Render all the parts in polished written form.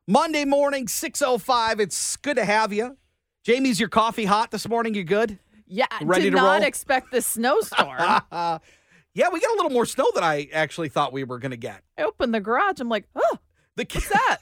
Monday morning, 6:05. It's good to have you. Jamie's your coffee hot this morning? You good? Yeah, Ready did to not roll? expect this snowstorm. Yeah, we got a little more snow than I actually thought we were going to get. I opened the garage. I'm like, oh, what's that?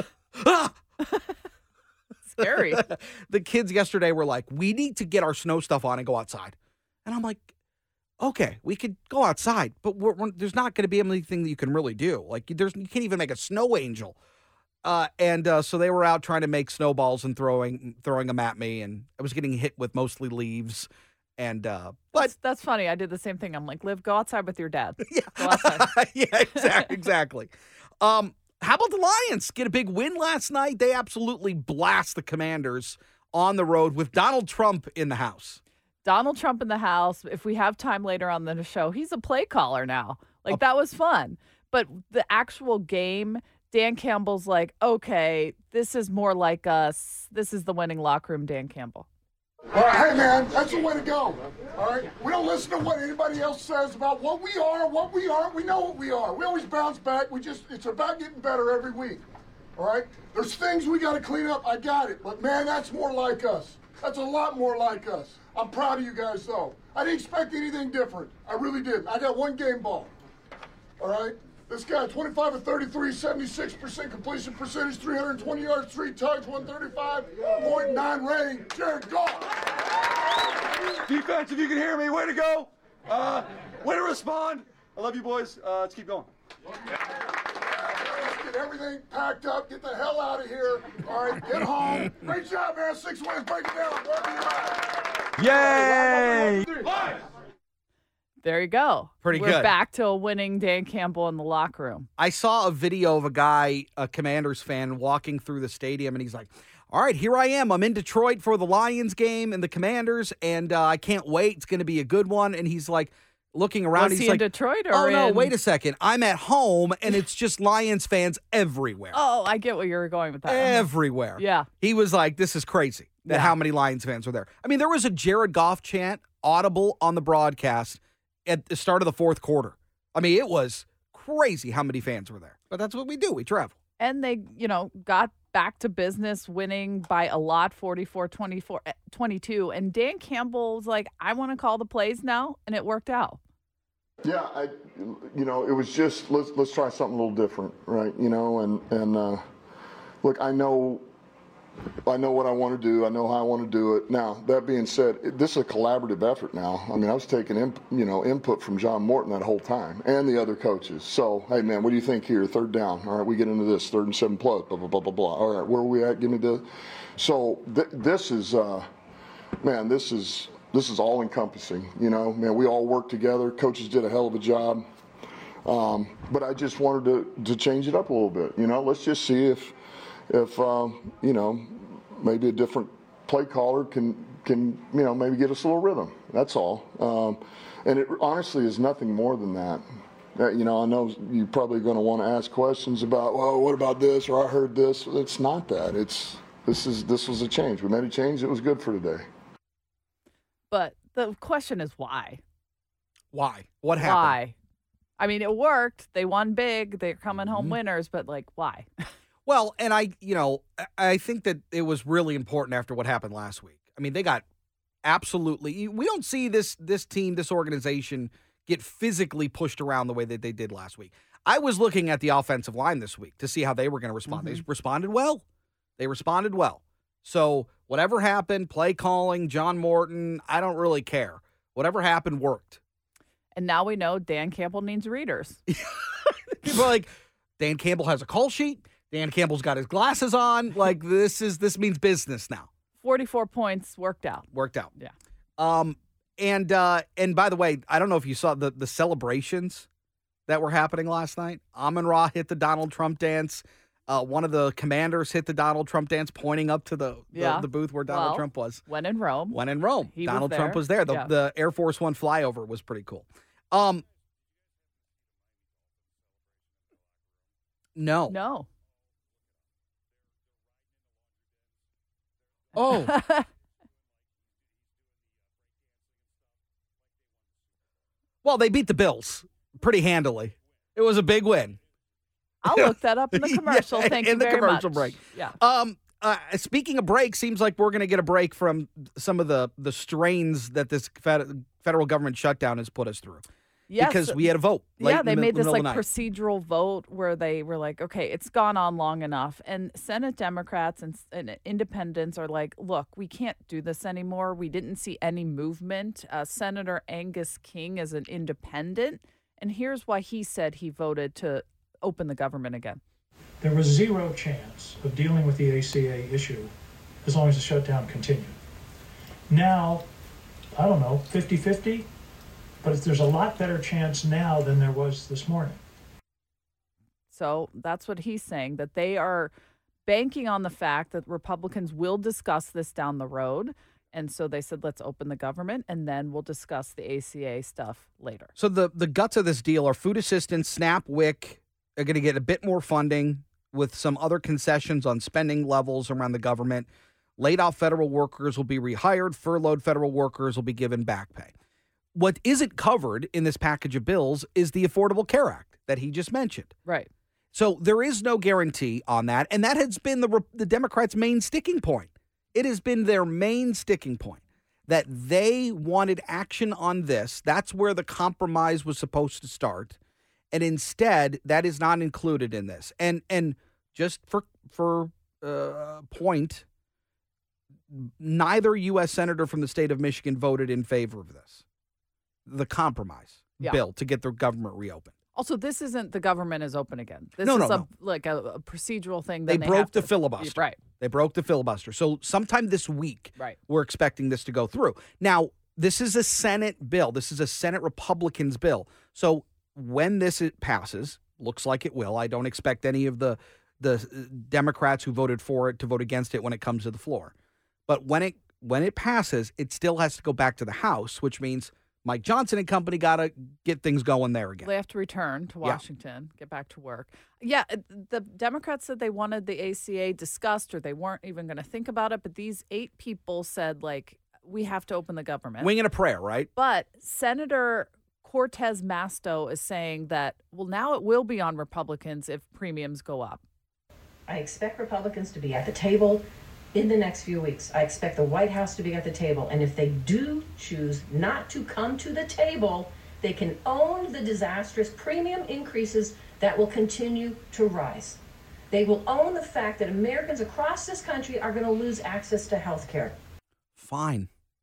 Scary. The kids yesterday were like, we need to get our snow stuff on and go outside. And I'm like, okay, we could go outside, but there's not going to be anything that you can really do. Like, you can't even make a snow angel. So they were out trying to make snowballs and throwing them at me, and I was getting hit with mostly leaves. And but that's funny. I did the same thing. I'm like, Liv, go outside with your dad. Yeah, Go outside. yeah, exactly. How about the Lions? Get a big win last night. They absolutely blast the Commanders on the road with Donald Trump in the house. Donald Trump in the house. If we have time later on the show, he's a play caller now. Like, that was fun. But the actual game, Dan Campbell's like, okay, this is more like us. This is the winning locker room, Dan Campbell. All right, hey, man, that's the way to go. All right? We don't listen to what anybody else says about what we are, what we aren't. We know what we are. We always bounce back. It's about getting better every week. All right? There's things we got to clean up. I got it. But, man, that's more like us. That's a lot more like us. I'm proud of you guys, though. I didn't expect anything different. I really didn't. I got one game ball. All right? This guy, 25 of 33, 76% completion percentage, 320 yards, 3 tugs, 135.9 rating. Jared Goff. Defense, if you can hear me, way to go. Way to respond. I love you, boys. Let's keep going. Let's get everything packed up. Get the hell out of here. All right, get home. Great job, man. 6 wins. Break it down. Yay! There you go. Pretty We're good. back to a winning Dan Campbell in the locker room. I saw a video of a guy, a Commanders fan, walking through the stadium, and he's like, all right, here I am. I'm in Detroit for the Lions game and the Commanders, and I can't wait. It's going to be a good one. And he's like looking around. Was he's he like, in Detroit or oh, no, in- wait a second. I'm at home, and it's just Lions fans everywhere. Oh, I get where you're going with that. Everywhere. Yeah. He was like, this is crazy that how many Lions fans were there. I mean, there was a Jared Goff chant audible on the broadcast at the start of the fourth quarter. I mean, it was crazy how many fans were there. But that's what we do. We travel. And they, got back to business, winning by a lot, 44-22. And Dan Campbell's like, I want to call the plays now, and it worked out. Yeah, it was just let's try something a little different, right? Look, I know what I want to do. I know how I want to do it. Now, that being said, this is a collaborative effort now. I mean, I was taking input from John Morton that whole time and the other coaches. So, hey, man, what do you think here? Third down. All right, we get into this. 3rd and 7 plus, blah, blah, blah, blah, blah. All right, where are we at? Give me the. So, this is all encompassing. Man, we all work together. Coaches did a hell of a job. But I just wanted to change it up a little bit. Let's just see if maybe a different play caller can maybe get us a little rhythm. That's all. And it honestly is nothing more than that. I know you're probably going to want to ask questions about, well, what about this, or I heard this. It's not that. This was a change. We made a change. It was good for today. But the question is why? Why? What happened? Why? I mean, it worked. They won big. They're coming home winners. But, why? Well, and I think that it was really important after what happened last week. I mean, they got absolutely – we don't see this team, this organization get physically pushed around the way that they did last week. I was looking at the offensive line this week to see how they were going to respond. They responded well. So whatever happened, play calling, John Morton, I don't really care. Whatever happened worked. And now we know Dan Campbell needs readers. People are like, Dan Campbell has a call sheet. Dan Campbell's got his glasses on. Like, this means business now. 44 points worked out. Yeah. And by the way, I don't know if you saw the celebrations that were happening last night. Amon-Ra hit the Donald Trump dance. One of the Commanders hit the Donald Trump dance, pointing up to the booth where Donald Trump was. When in Rome. Donald Trump was there. The Air Force One flyover was pretty cool. No. Oh. Well, they beat the Bills pretty handily. It was a big win. I'll look that up in the commercial. Thank you in the very commercial much. break. Yeah. Speaking of break, seems like we're going to get a break from some of the strains that this federal government shutdown has put us through. Yes. Because we had a vote. Yeah, they made this like night. procedural vote where they were like, okay, it's gone on long enough. And Senate Democrats and independents are like, look, we can't do this anymore. We didn't see any movement. Senator Angus King is an independent. And here's why he said he voted to open the government again. There was zero chance of dealing with the ACA issue as long as the shutdown continued. Now, I don't know, 50-50? But there's a lot better chance now than there was this morning. So that's what he's saying, that they are banking on the fact that Republicans will discuss this down the road. And so they said, let's open the government, and then we'll discuss the ACA stuff later. So the guts of this deal are food assistance, SNAP, WIC are going to get a bit more funding with some other concessions on spending levels around the government. Laid off federal workers will be rehired. Furloughed federal workers will be given back pay. What isn't covered in this package of bills is the Affordable Care Act that he just mentioned. Right. So there is no guarantee on that. And that has been the Democrats' main sticking point. It has been their main sticking point that they wanted action on this. That's where the compromise was supposed to start. And instead, that is not included in this. And just for point, neither U.S. senator from the state of Michigan voted in favor of this. The compromise bill to get the government reopened. Also, this isn't the government is open again. This No. is like a procedural thing. They broke the filibuster. Right. They broke the filibuster. So sometime this week, right, we're expecting this to go through. Now, this is a Senate bill. This is a Senate Republicans bill. So when this passes, looks like it will. I don't expect any of the Democrats who voted for it to vote against it when it comes to the floor. But when it passes, it still has to go back to the House, which means Mike Johnson and company got to get things going there again. They have to return to Washington, get back to work. Yeah, the Democrats said they wanted the ACA discussed, or they weren't even going to think about it. But these 8 people said, like, we have to open the government. Wing and a prayer, right? But Senator Cortez Masto is saying that, well, now it will be on Republicans if premiums go up. I expect Republicans to be at the table in the next few weeks. I expect the White House to be at the table. And if they do choose not to come to the table, they can own the disastrous premium increases that will continue to rise. They will own the fact that Americans across this country are going to lose access to health care. Fine.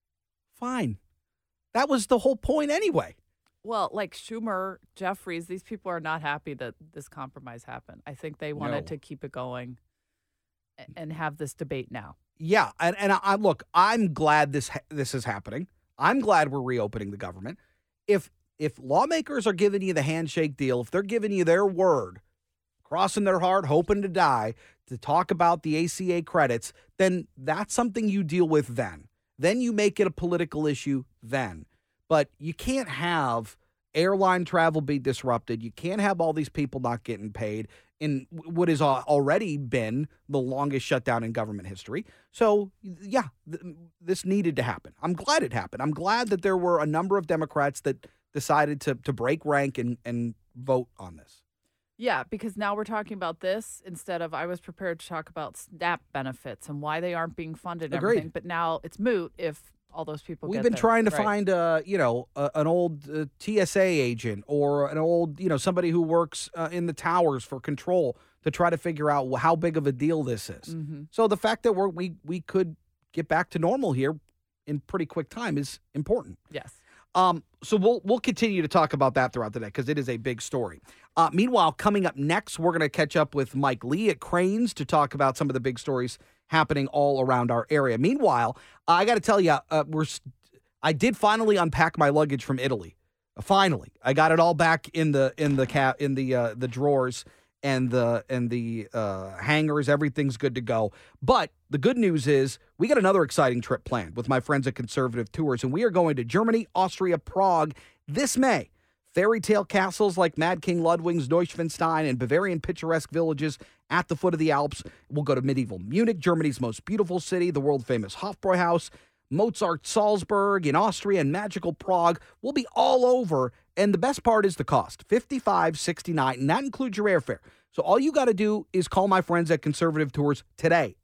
That was the whole point anyway. Well, like Schumer, Jeffries, these people are not happy that this compromise happened. I think they wanted to keep it going and have this debate now. Yeah, and I look, I'm glad this is happening. I'm glad we're reopening the government. If lawmakers are giving you the handshake deal, if they're giving you their word, crossing their heart, hoping to die, to talk about the ACA credits, then that's something you deal with then. Then you make it a political issue then. But you can't have airline travel be disrupted. You can't have all these people not getting paid in what has already been the longest shutdown in government history. So, yeah, this needed to happen. I'm glad it happened. I'm glad that there were a number of Democrats that decided to break rank and vote on this. Yeah, because now we're talking about this instead of I was prepared to talk about SNAP benefits and why they aren't being funded and Agreed. everything. But now it's moot if all those people We've get been their- trying to right. find an old TSA agent or an old, somebody who works in the towers for control to try to figure out how big of a deal this is. Mm-hmm. So the fact that we could get back to normal here in pretty quick time is important. Yes. So we'll continue to talk about that throughout the day because it is a big story. Meanwhile, coming up next, we're going to catch up with Mike Lee at Cranes to talk about some of the big stories happening all around our area. Meanwhile, I got to tell you, I did finally unpack my luggage from Italy. Finally, I got it all back in the drawers and the hangers. Everything's good to go. But the good news is we got another exciting trip planned with my friends at Conservative Tours, and we are going to Germany, Austria, Prague this May. Fairy tale castles like Mad King Ludwig's Neuschwanstein and Bavarian picturesque villages at the foot of the Alps. We'll go to medieval Munich, Germany's most beautiful city, the world-famous Hofbräuhaus, Mozart Salzburg, in Austria, and magical Prague. We'll be all over. And the best part is the cost, $55.69, and that includes your airfare. So all you got to do is call my friends at Conservative Tours today,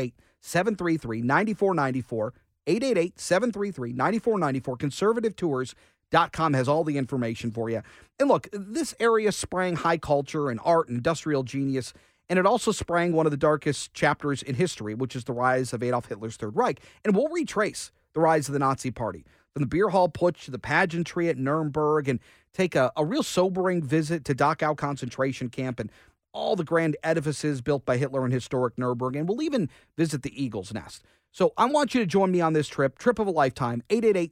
888-733-9494, 888-733-9494. ConservativeTours.com has all the information for you. And look, this area sprang high culture and art and industrial genius, and it also sprang one of the darkest chapters in history, which is the rise of Adolf Hitler's Third Reich. And we'll retrace the rise of the Nazi Party from the beer hall putsch to the pageantry at Nuremberg, and take a real sobering visit to Dachau concentration camp and all the grand edifices built by Hitler in historic Nuremberg. And we'll even visit the Eagle's Nest. So I want you to join me on this trip of a lifetime,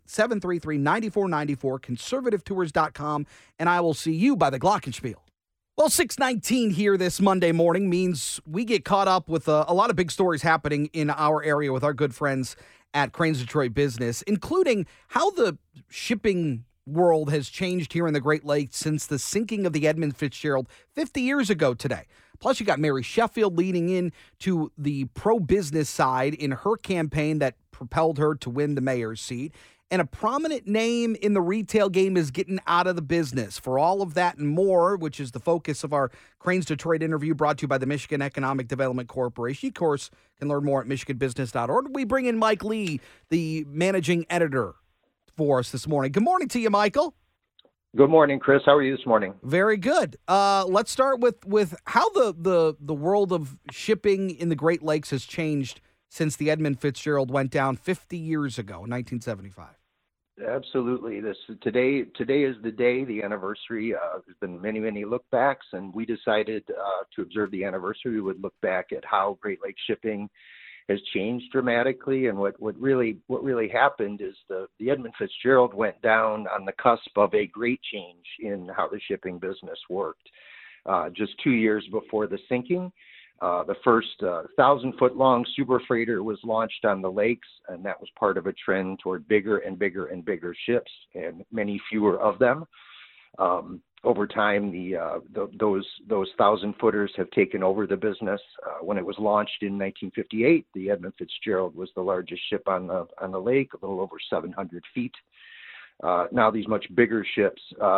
888-733-9494, conservativetours.com, and I will see you by the Glockenspiel. Well, 6:19 here this Monday morning means we get caught up with a lot of big stories happening in our area with our good friends at Crain's Detroit Business, including how the shipping world has changed here in the Great Lakes since the sinking of the Edmund Fitzgerald 50 years ago today. Plus, you got Mary Sheffield leading in to the pro-business side in her campaign that propelled her to win the mayor's seat. And a prominent name in the retail game is getting out of the business. For all of that and more, which is the focus of our Crain's Detroit interview brought to you by the Michigan Economic Development Corporation. You, of course, can learn more at michiganbusiness.org. We bring in Mike Lee, the managing editor, for us this morning. Good morning to you, Michael. Good morning, Chris. How are you this morning? Very good. Let's start with how the world of shipping in the Great Lakes has changed since the Edmund Fitzgerald went down 50 years ago in 1975. Absolutely. Today is the day, the anniversary. There's been many look backs, and we decided to observe the anniversary. We would look back at how Great Lakes shipping has changed dramatically, and what really happened is the Edmund Fitzgerald went down on the cusp of a great change in how the shipping business worked. Just 2 years before the sinking, the first 1,000-foot-long super freighter was launched on the lakes, and that was part of a trend toward bigger and bigger and bigger ships, and many fewer of them. Over time, those 1,000-footers have taken over the business. When it was launched in 1958, the Edmund Fitzgerald was the largest ship on the lake, a little over 700 feet. Now these much bigger ships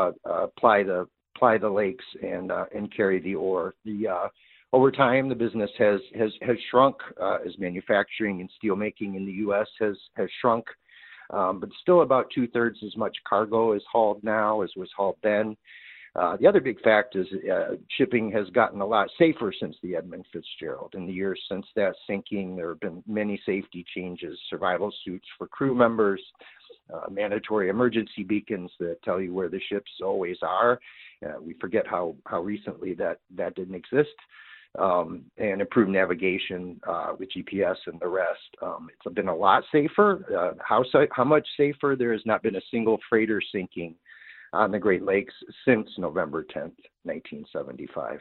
ply the lakes and carry the ore. Over time, the business has shrunk as manufacturing and steelmaking in the U.S. has shrunk, but still about 2/3 as much cargo is hauled now as was hauled then. The other big fact is shipping has gotten a lot safer since the Edmund Fitzgerald. In the years since that sinking, there have been many safety changes, survival suits for crew members, mandatory emergency beacons that tell you where the ships always are. We forget how recently that didn't exist. And improved navigation with GPS and the rest. It's been a lot safer. How much safer? There has not been a single freighter sinking on the Great Lakes since November 10th, 1975.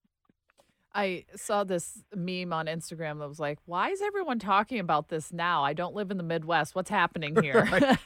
I saw this meme on Instagram that was like, why is everyone talking about this now? I don't live in the Midwest. What's happening here?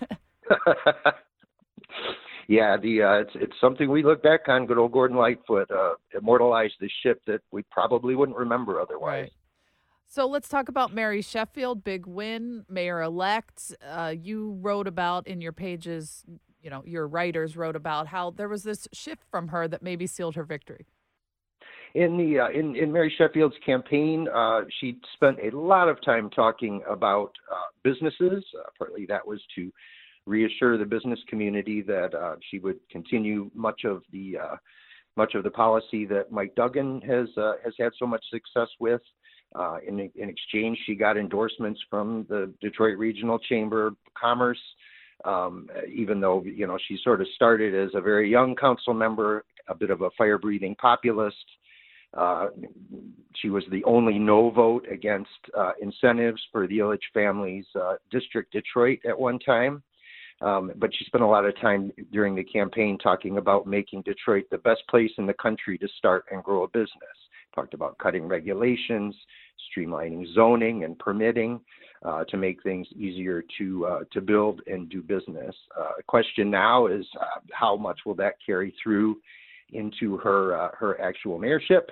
Yeah, it's something we look back on. Good old Gordon Lightfoot immortalized the ship that we probably wouldn't remember otherwise. Right. So let's talk about Mary Sheffield, big win, mayor-elect. You wrote about in your pages, your writers wrote about how there was this shift from her that maybe sealed her victory. In Mary Sheffield's campaign, she spent a lot of time talking about businesses. Partly that was to reassure the business community that she would continue much of the policy that Mike Duggan has had so much success with. In exchange, she got endorsements from the Detroit Regional Chamber of Commerce. Even though she sort of started as a very young council member, a bit of a fire-breathing populist. She was the only no vote against incentives for the Ilitch family's district Detroit at one time. But she spent a lot of time during the campaign talking about making Detroit the best place in the country to start and grow a business. Talked about cutting regulations, streamlining zoning and permitting to make things easier to build and do business. The question now is how much will that carry through into her actual mayorship?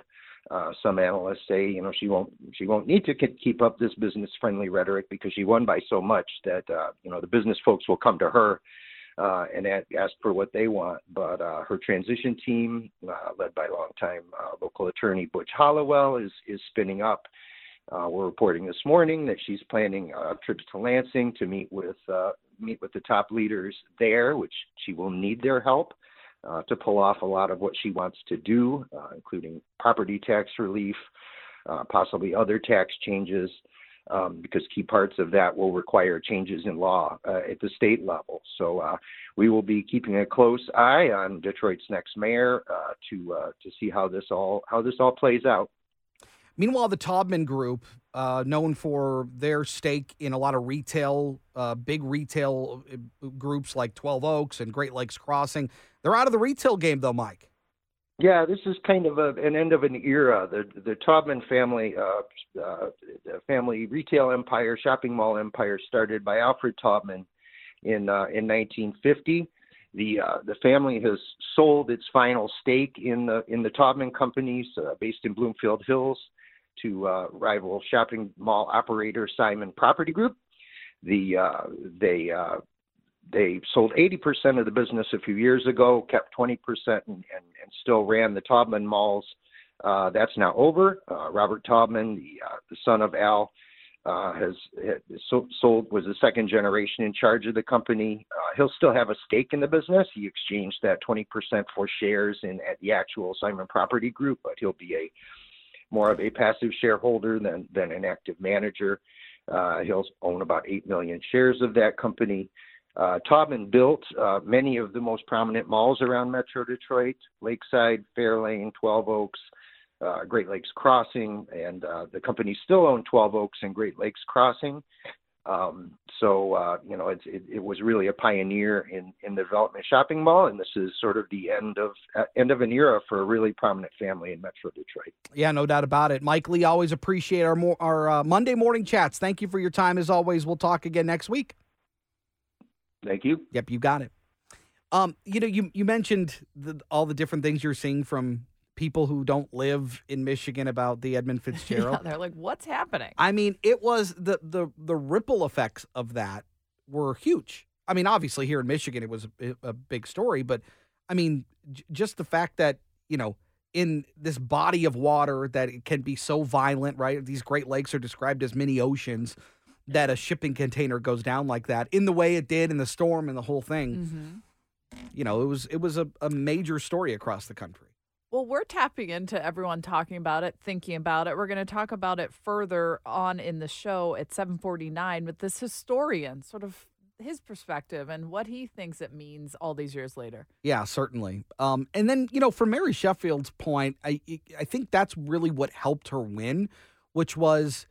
Some analysts say, she won't need to keep up this business-friendly rhetoric because she won by so much that, the business folks will come to her and ask for what they want. But her transition team, led by longtime local attorney Butch Hollowell, is spinning up. We're reporting this morning that she's planning trips to Lansing to meet with the top leaders there, which she will need their help to pull off a lot of what she wants to do, including property tax relief, possibly other tax changes, because key parts of that will require changes in law at the state level. So we will be keeping a close eye on Detroit's next mayor to see how this all plays out. Meanwhile, the Taubman Group, known for their stake in a lot of retail, big retail groups like 12 Oaks and Great Lakes Crossing, they're out of the retail game, though, Mike. Yeah, this is kind of an end of an era. The Taubman family, family retail empire, shopping mall empire, started by Alfred Taubman in 1950. The family has sold its final stake in the Taubman companies based in Bloomfield Hills to rival shopping mall operator Simon Property Group. They sold 80% of the business a few years ago, kept 20% and still ran the Taubman malls. That's now over. Robert Taubman, the son of Al, was the second generation in charge of the company. He'll still have a stake in the business. He exchanged that 20% for shares at the actual Simon Property Group, but he'll be more of a passive shareholder than an active manager. He'll own about 8 million shares of that company. Taubman built many of the most prominent malls around Metro Detroit: Lakeside, Fairlane, 12 Oaks, Great Lakes Crossing, and the company still own 12 Oaks and Great Lakes Crossing. It was really a pioneer in the development shopping mall, and this is sort of the end of an era for a really prominent family in Metro Detroit. Yeah, no doubt about it. Mike Lee, always appreciate our Monday morning chats. Thank you for your time as always. We'll talk again next week. Thank you. Yep, you got it. You mentioned all the different things you're seeing from people who don't live in Michigan about the Edmund Fitzgerald. Yeah, they're like, what's happening? I mean, it was the ripple effects of that were huge. I mean, obviously here in Michigan, it was a big story, but I mean, just the fact that, in this body of water that it can be so violent, right? These Great Lakes are described as mini oceans, that a shipping container goes down like that in the way it did in the storm and the whole thing. Mm-hmm. It was a major story across the country. Well, we're tapping into everyone talking about it, thinking about it. We're going to talk about it further on in the show at 7:49 with this historian, sort of his perspective and what he thinks it means all these years later. Yeah, certainly. And then, for Mary Sheffield's point, I think that's really what helped her win, which was,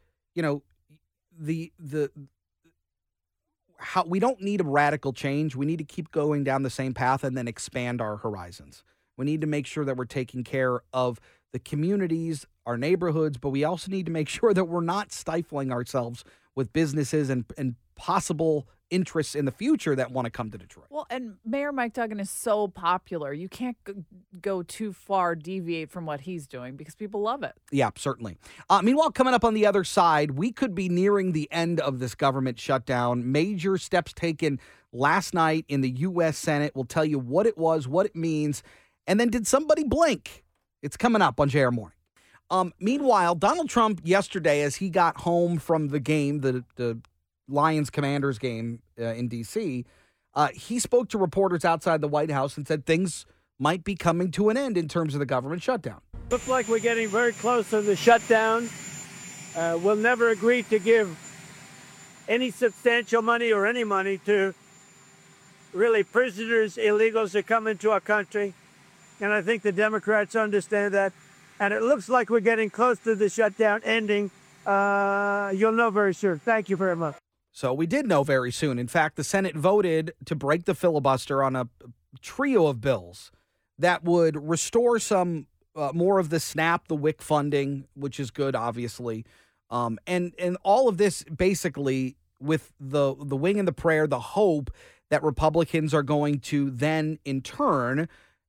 how we don't need a radical change. We need to keep going down the same path and then expand our horizons. We need to make sure that we're taking care of the communities, our neighborhoods, but we also need to make sure that we're not stifling ourselves with businesses and possible interests in the future that want to come to Detroit. Well, and Mayor Mike Duggan is so popular. You can't go too far, deviate from what he's doing because people love it. Yeah, certainly. Meanwhile, coming up on the other side, we could be nearing the end of this government shutdown. Major steps taken last night in the U.S. Senate. We'll tell you what it was, what it means, and then did somebody blink? It's coming up on JR Morning. Meanwhile, Donald Trump yesterday, as he got home from the game, the Lions-Commanders game in D.C., he spoke to reporters outside the White House and said things might be coming to an end in terms of the government shutdown. Looks like we're getting very close to the shutdown. We'll never agree to give any substantial money or any money to really prisoners, illegals that come into our country. And I think the Democrats understand that. And it looks like we're getting close to the shutdown ending. You'll know very soon. Thank you very much. So we did know very soon. In fact, the Senate voted to break the filibuster on a trio of bills that would restore some more of the SNAP, the WIC funding, which is good, obviously. And all of this basically with the wing and the prayer, the hope that Republicans are going to then in turn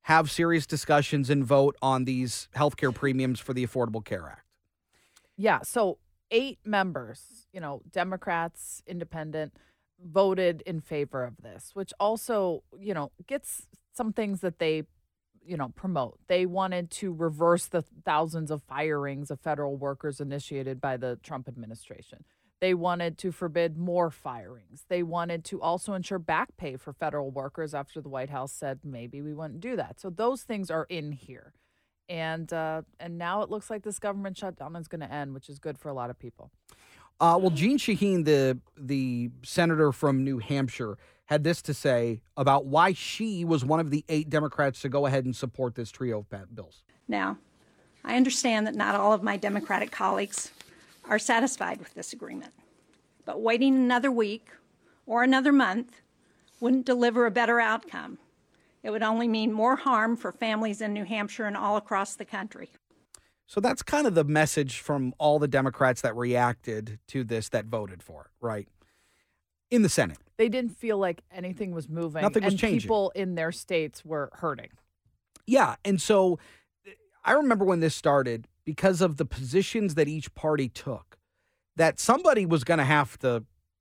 have serious discussions and vote on these healthcare premiums for the Affordable Care Act. Yeah. So 8 members, Democrats, independent, voted in favor of this, which also, gets some things that they, promote. They wanted to reverse the thousands of firings of federal workers initiated by the Trump administration. They wanted to forbid more firings. They wanted to also ensure back pay for federal workers after the White House said maybe we wouldn't do that. So those things are in here. And now it looks like this government shutdown is going to end, which is good for a lot of people. Well, Jeanne Shaheen, the senator from New Hampshire, had this to say about why she was one of the 8 Democrats to go ahead and support this trio of bills. Now, I understand that not all of my Democratic colleagues are satisfied with this agreement, but waiting another week or another month wouldn't deliver a better outcome. It would only mean more harm for families in New Hampshire and all across the country. So that's kind of the message from all the Democrats that reacted to this, that voted for it, right? In the Senate. They didn't feel like anything was moving. Nothing was and changing. People in their states were hurting. Yeah. And so I remember when this started, because of the positions that each party took, that somebody was going to have to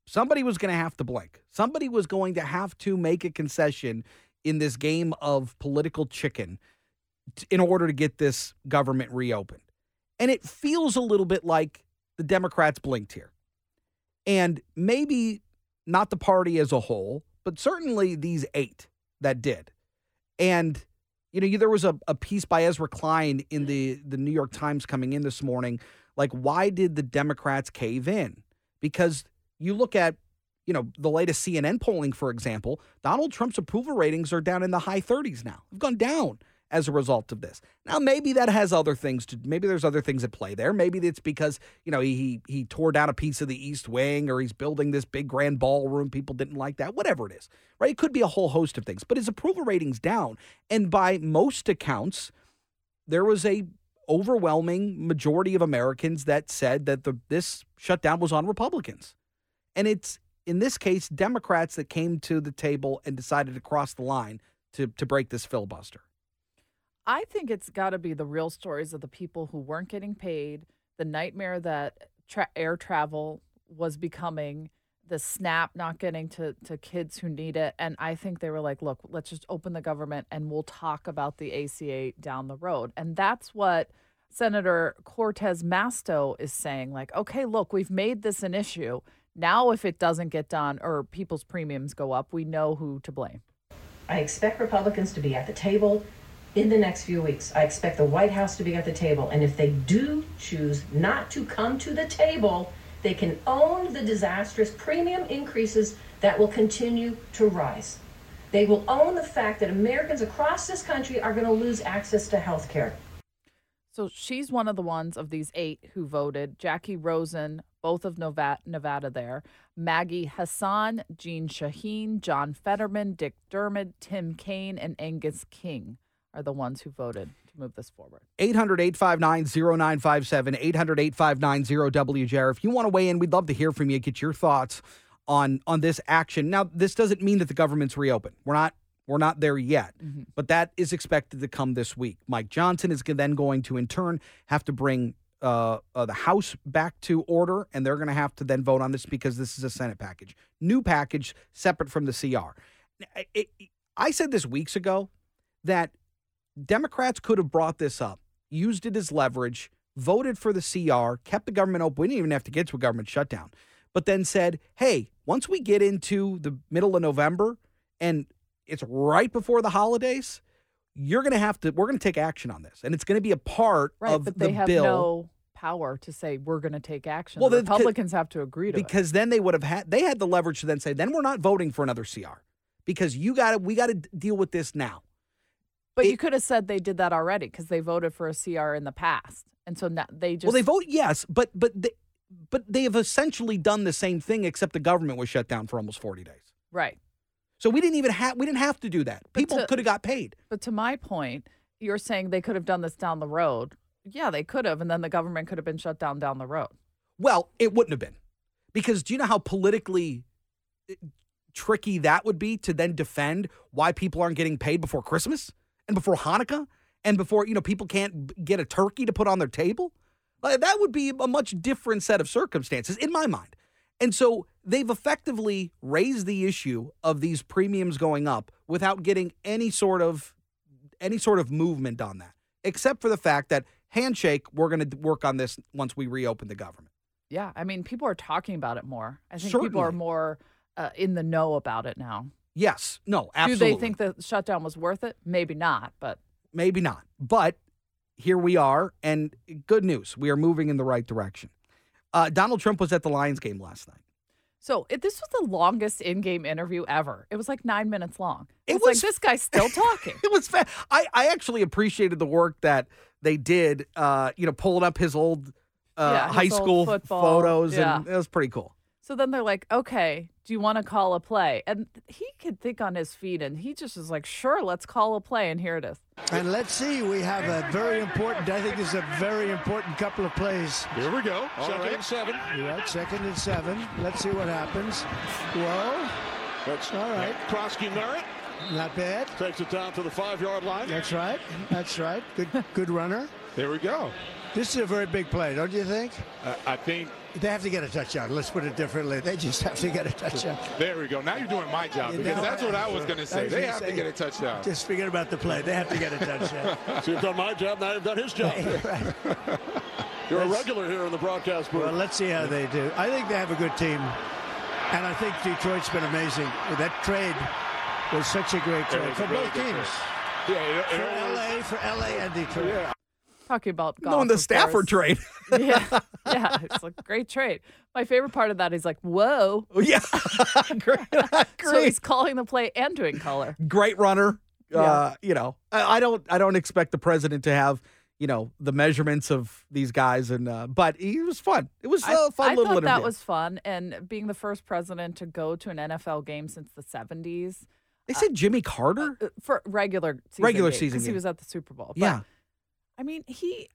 blink. Somebody was going to have to make a concession in this game of political chicken in order to get this government reopened. And it feels a little bit like the Democrats blinked here. And maybe not the party as a whole, but certainly these 8 that did. And, there was a piece by Ezra Klein in the New York Times coming in this morning, like, why did the Democrats cave in? Because you look at, the latest CNN polling, for example, Donald Trump's approval ratings are down in the high 30s now. They've gone down as a result of this. Now, maybe that has maybe there's other things at play there. Maybe it's because, he tore down a piece of the East Wing, or he's building this big grand ballroom. People didn't like that, whatever it is, right? It could be a whole host of things, but his approval rating's down. And by most accounts, there was a overwhelming majority of Americans that said that this shutdown was on Republicans. And it's, in this case, Democrats that came to the table and decided to cross the line to break this filibuster. I think it's got to be the real stories of the people who weren't getting paid, the nightmare that air travel was becoming, the SNAP not getting to kids who need it. And I think they were like, look, let's just open the government and we'll talk about the ACA down the road. And that's what Senator Cortez Masto is saying. Like, okay, look, we've made this an issue. Now, if it doesn't get done or people's premiums go up, we know who to blame. I expect Republicans to be at the table in the next few weeks. I expect the White House to be at the table. And if they do choose not to come to the table, they can own the disastrous premium increases that will continue to rise. They will own the fact that Americans across this country are going to lose access to health care. So she's one of the ones of these 8 who voted. Jackie Rosen, both of Nevada there. Maggie Hassan, Jeanne Shaheen, John Fetterman, Dick Dermott, Tim Kaine, and Angus King are the ones who voted to move this forward. 800-859-0957, 800-859-0WJR. If you want to weigh in, we'd love to hear from you, get your thoughts on this action. Now, this doesn't mean that the government's reopened. We're not there yet, but that is expected to come this week. Mike Johnson is then going to, in turn, have to bring the House back to order, and they're going to have to then vote on this because this is a Senate package. New package, separate from the CR. I said this weeks ago that Democrats could have brought this up, used it as leverage, voted for the CR, kept the government open. We didn't even have to get to a government shutdown, but then said, hey, once we get into the middle of November and it's right before the holidays, we're going to take action on this. And it's going to be a part of the bill. But they have no power to say we're going to take action. Well, the Republicans have to agree to it. Because then they had the leverage to then say, then we're not voting for another CR because we got to deal with this now. But you could have said they did that already because they voted for a CR in the past. And so now they just... Well, they vote, yes, but they have essentially done the same thing except the government was shut down for almost 40 days. Right. So we didn't have to do that. People could have got paid. But to my point, you're saying they could have done this down the road. Yeah, they could have, and then the government could have been shut down the road. Well, it wouldn't have been. Because do you know how politically tricky that would be to then defend why people aren't getting paid before Christmas? and before Hanukkah and before, people can't get a turkey to put on their table? Like, that would be a much different set of circumstances in my mind. And so they've effectively raised the issue of these premiums going up without getting any sort of movement on that, except for the fact that handshake, we're going to work on this once we reopen the government. Yeah, I mean, people are talking about it more. I think Certainly. people are more in the know about it now. Yes. No, absolutely. Do they think the shutdown was worth it? Maybe not, but. Maybe not. But here we are, and good news. We are moving in the right direction. Donald Trump was at the Lions game last night. So this was the longest in-game interview ever. It was like 9 minutes long. It It's was- like, this guy's still talking. It was I actually appreciated the work that they did, pulling up his old high his old school football. photos, Yeah. and it was pretty cool. So then they're like, okay, do you want to call a play? And he could think on his feet, and he just is like, sure, let's call a play, and here it is. And let's see, we have a very important, I think this is a very important couple of plays. Here we go. Second right. and 7. You're right, 2nd and 7. Let's see what happens. Whoa. That's all right. Krosky Merritt Not bad. takes it down to the 5-yard line. That's right. That's right. Good runner. There we go. This is a very big play, don't you think? I think. They have to get a touchdown. Let's put it differently. They just have to get a touchdown. There we go. Now you're doing my job because that's what I was going to say. They have to get a touchdown. Just forget about the play. They have to get a touchdown. So you've done my job, now you've done his job. Right. You're a regular here in the broadcast booth. Well, let's see how they do. I think they have a good team. And I think Detroit's been amazing. That trade was such a great trade for both teams. Yeah, for LA and Detroit. Yeah. Talking about golf. Knowing the of Stafford course. trade. Yeah, it's a great trade. My favorite part of that is like, whoa. Yeah. Great. So he's calling the play and doing color. Great runner. Yeah. I don't expect the president to have, the measurements of these guys, but he was fun. It was a fun little I thought interview. that was fun, and being the first president to go to an NFL game since the 70s. They said Jimmy Carter? For regular season Regular game, season 'cause he game. was at the Super Bowl. But, Yeah. I mean, he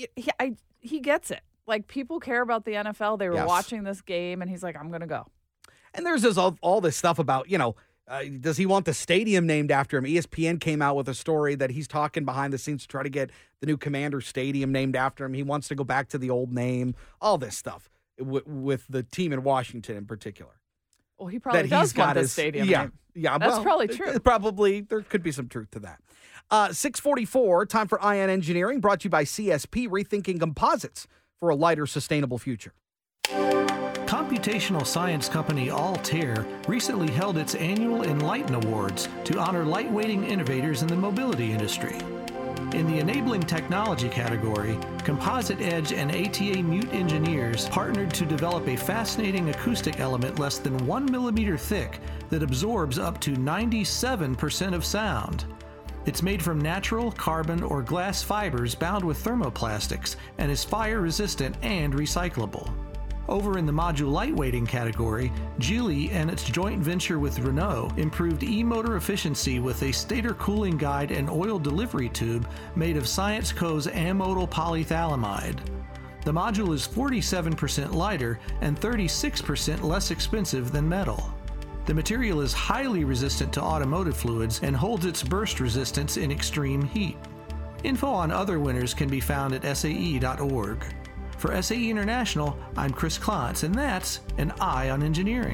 gets it. Like, people care about the NFL. They were Yes. watching this game, and he's like, I'm going to go. And there's all this stuff about, does he want the stadium named after him? ESPN came out with a story that he's talking behind the scenes to try to get the new Commander Stadium named after him. He wants to go back to the old name, all this stuff with the team in Washington in particular. Well, he probably That does he's want got the his stadium. Yeah, name. yeah. That's well, probably true. Probably there could be some truth to that. 6:44, time for Ion Engineering, brought to you by CSP, rethinking composites for a lighter, sustainable future. Computational science company Altair recently held its annual Enlighten Awards to honor lightweighting innovators in the mobility industry. In the enabling technology category, Composite Edge and ATA Mute engineers partnered to develop a fascinating acoustic element less than 1 millimeter thick that absorbs up to 97% of sound. It's made from natural, carbon, or glass fibers bound with thermoplastics and is fire resistant and recyclable. Over in the module lightweighting category, Geely and its joint venture with Renault improved e-motor efficiency with a stator cooling guide and oil delivery tube made of ScienceCo's amodal polythalamide. The module is 47% lighter and 36% less expensive than metal. The material is highly resistant to automotive fluids and holds its burst resistance in extreme heat. Info on other winners can be found at SAE.org. For SAE International, I'm Chris Klontz, and that's an Eye on Engineering.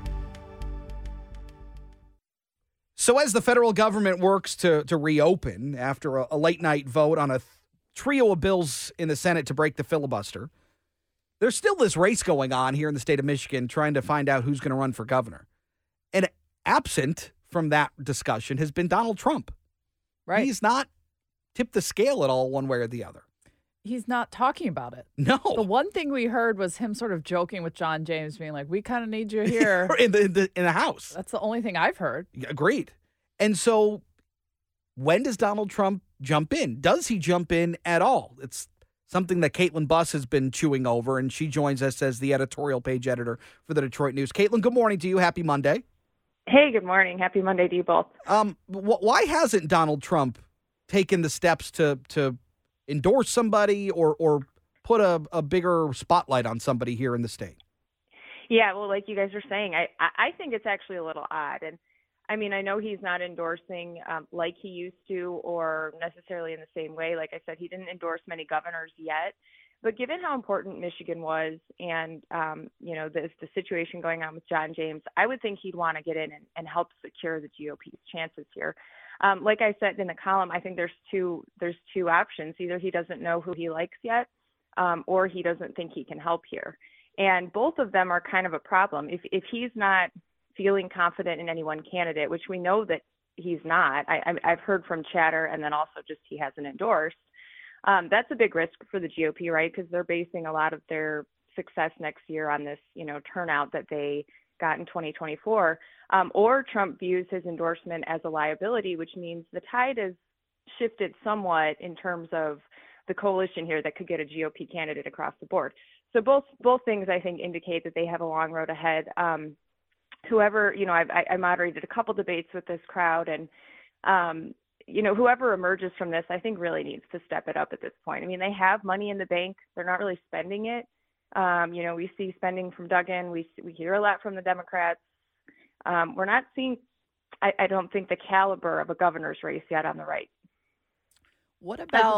So as the federal government works to reopen after a late night vote on a trio of bills in the Senate to break the filibuster, there's still this race going on here in the state of Michigan trying to find out who's going to run for governor. And absent from that discussion has been Donald Trump. Right. He's not tipped the scale at all one way or the other. He's not talking about it. No. The one thing we heard was him sort of joking with John James, being like, we kind of need you here. in the House. That's the only thing I've heard. Agreed. And so when does Donald Trump jump in? Does he jump in at all? It's something that Caitlin Buss has been chewing over, and she joins us as the editorial page editor for the Detroit News. Caitlin, good morning to you. Happy Monday. Hey, good morning. Happy Monday to you both. Why hasn't Donald Trump taken the steps to endorse somebody or put a bigger spotlight on somebody here in the state? Yeah, well, like you guys were saying, I think it's actually a little odd. And I mean, I know he's not endorsing like he used to or necessarily in the same way. Like I said, he didn't endorse many governors yet. But given how important Michigan was and, the situation going on with John James, I would think he'd want to get in and help secure the GOP's chances here. Like I said in the column, I think there's two options. Either he doesn't know who he likes yet, or he doesn't think he can help here. And both of them are kind of a problem. If he's not feeling confident in any one candidate, which we know that he's not, I've heard from chatter and then also just he hasn't endorsed, that's a big risk for the GOP, right? Because they're basing a lot of their success next year on this, turnout that they got in 2024. Or Trump views his endorsement as a liability, which means the tide has shifted somewhat in terms of the coalition here that could get a GOP candidate across the board. So both things, I think, indicate that they have a long road ahead. Whoever, I moderated a couple debates with this crowd, and whoever emerges from this, I think really needs to step it up at this point. I mean, they have money in the bank. They're not really spending it. We see spending from Duggan. We hear a lot from the Democrats. We're not seeing, I don't think, the caliber of a governor's race yet on the right. What about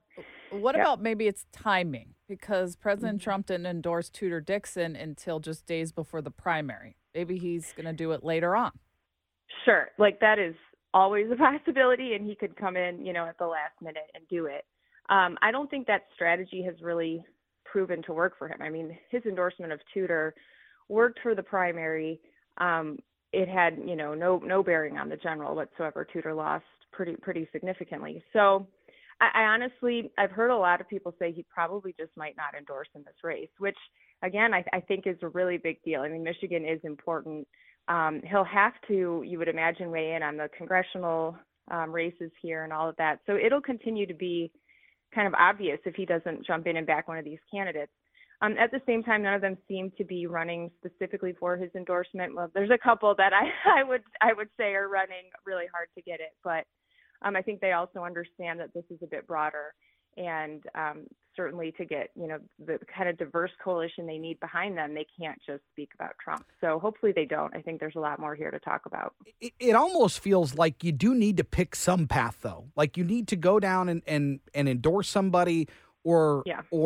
about maybe it's timing? Because President Trump didn't endorse Tudor Dixon until just days before the primary. Maybe he's going to do it later on. Sure. Like that is always a possibility, and he could come in, at the last minute and do it. I don't think that strategy has really proven to work for him. I mean, his endorsement of Tudor worked for the primary. It had, no bearing on the general whatsoever. Tudor lost pretty significantly. So I honestly, I've heard a lot of people say he probably just might not endorse in this race, which again, I think is a really big deal. I mean, Michigan is important. He'll have to, you would imagine, weigh in on the congressional races here and all of that. So it'll continue to be kind of obvious if he doesn't jump in and back one of these candidates. At the same time, none of them seem to be running specifically for his endorsement. Well, there's a couple that I would say are running really hard to get it, but I think they also understand that this is a bit broader, and certainly to get the kind of diverse coalition they need behind them, they can't just speak about Trump. So hopefully they don't. I think there's a lot more here to talk about. It almost feels like you do need to pick some path, though. Like you need to go down and endorse somebody or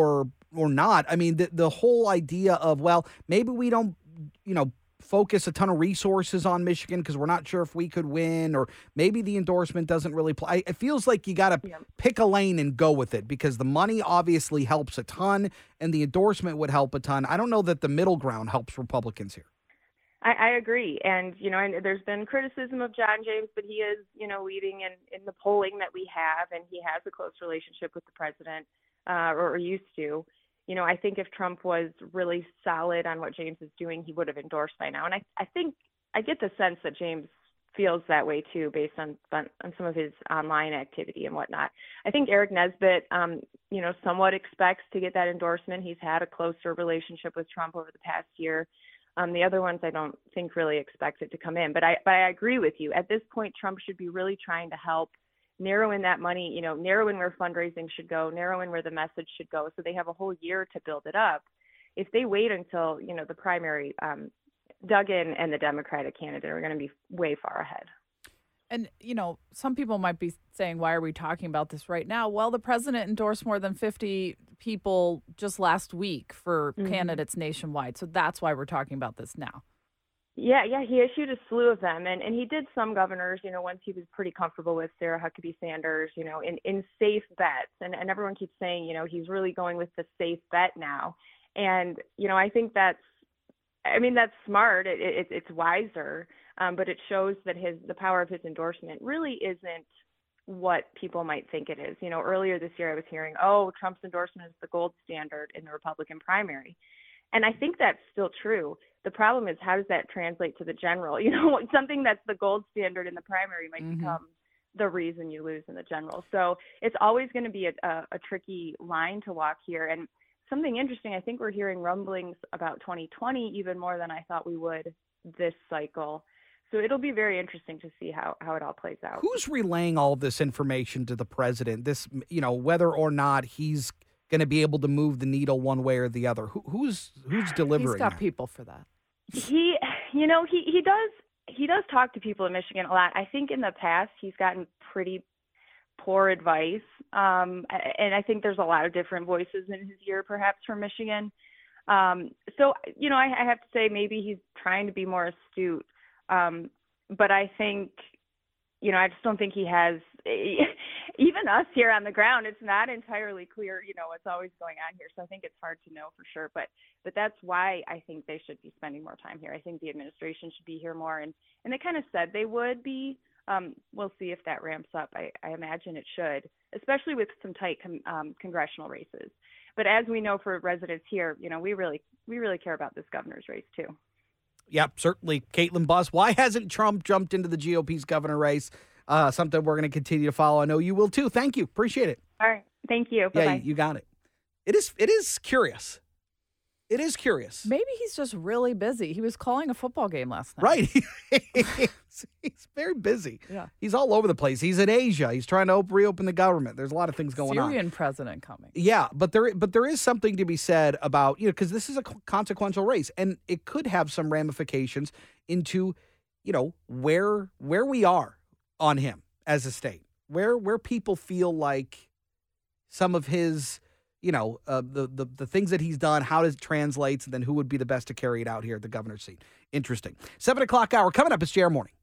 not. I mean, the whole idea of, well, maybe we don't, focus a ton of resources on Michigan because we're not sure if we could win, or maybe the endorsement doesn't really play. It feels like you got to pick a lane and go with it, because the money obviously helps a ton and the endorsement would help a ton. I don't know that the middle ground helps Republicans here. I agree. And, and there's been criticism of John James, but he is, leading in the polling that we have, and he has a close relationship with the president, or used to. I think if Trump was really solid on what James is doing, he would have endorsed by now. And I think I get the sense that James feels that way too, based on some of his online activity and whatnot. I think Eric Nesbitt, somewhat expects to get that endorsement. He's had a closer relationship with Trump over the past year. The other ones I don't think really expect it to come in. But I agree with you. At this point, Trump should be really trying to help narrow in that money, narrow in where fundraising should go, narrow in where the message should go, so they have a whole year to build it up. If they wait until, the primary, Duggan and the Democratic candidate are going to be way far ahead. And, some people might be saying, why are we talking about this right now? Well, the president endorsed more than 50 people just last week for candidates nationwide. So that's why we're talking about this now. Yeah, he issued a slew of them, and he did some governors, ones he was pretty comfortable with, Sarah Huckabee Sanders, in safe bets, and everyone keeps saying, he's really going with the safe bet now, and, I think that's smart, it's wiser, but it shows that the power of his endorsement really isn't what people might think it is. Earlier this year I was hearing, Trump's endorsement is the gold standard in the Republican primary. And I think that's still true. The problem is, how does that translate to the general? Something that's the gold standard in the primary might become the reason you lose in the general. So it's always going to be a tricky line to walk here. And something interesting, I think we're hearing rumblings about 2020 even more than I thought we would this cycle. So it'll be very interesting to see how it all plays out. Who's relaying all of this information to the president? This, whether or not he's going to be able to move the needle one way or the other. Who's delivering? He's got that? people for that. He does he does talk to people in Michigan a lot. I think in the past he's gotten pretty poor advice, and I think there's a lot of different voices in his ear, perhaps from Michigan. So I have to say maybe he's trying to be more astute, but I think, I just don't think he has. Even us here on the ground, it's not entirely clear, what's always going on here. So I think it's hard to know for sure. But that's why I think they should be spending more time here. I think the administration should be here more. And they kind of said they would be. We'll see if that ramps up. I imagine it should, especially with some tight congressional races. But as we know for residents here, we really care about this governor's race too. Yep, certainly. Caitlin Buss, why hasn't Trump jumped into the GOP's governor race? Something we're going to continue to follow. I know you will too. Thank you. Appreciate it. All right. Thank you. Bye-bye. Yeah, you got it. It is curious. It is curious. Maybe he's just really busy. He was calling a football game last night. Right. He's very busy. Yeah. He's all over the place. He's in Asia. He's trying to reopen the government. There's a lot of things going on. Syrian president coming. Yeah, but there is something to be said about, because this is a consequential race, and it could have some ramifications into, where we are on him as a state, where people feel like some of his, the things that he's done, how it translates, and then who would be the best to carry it out here at the governor's seat. Interesting. 7 o'clock hour coming up. It's JR Morning.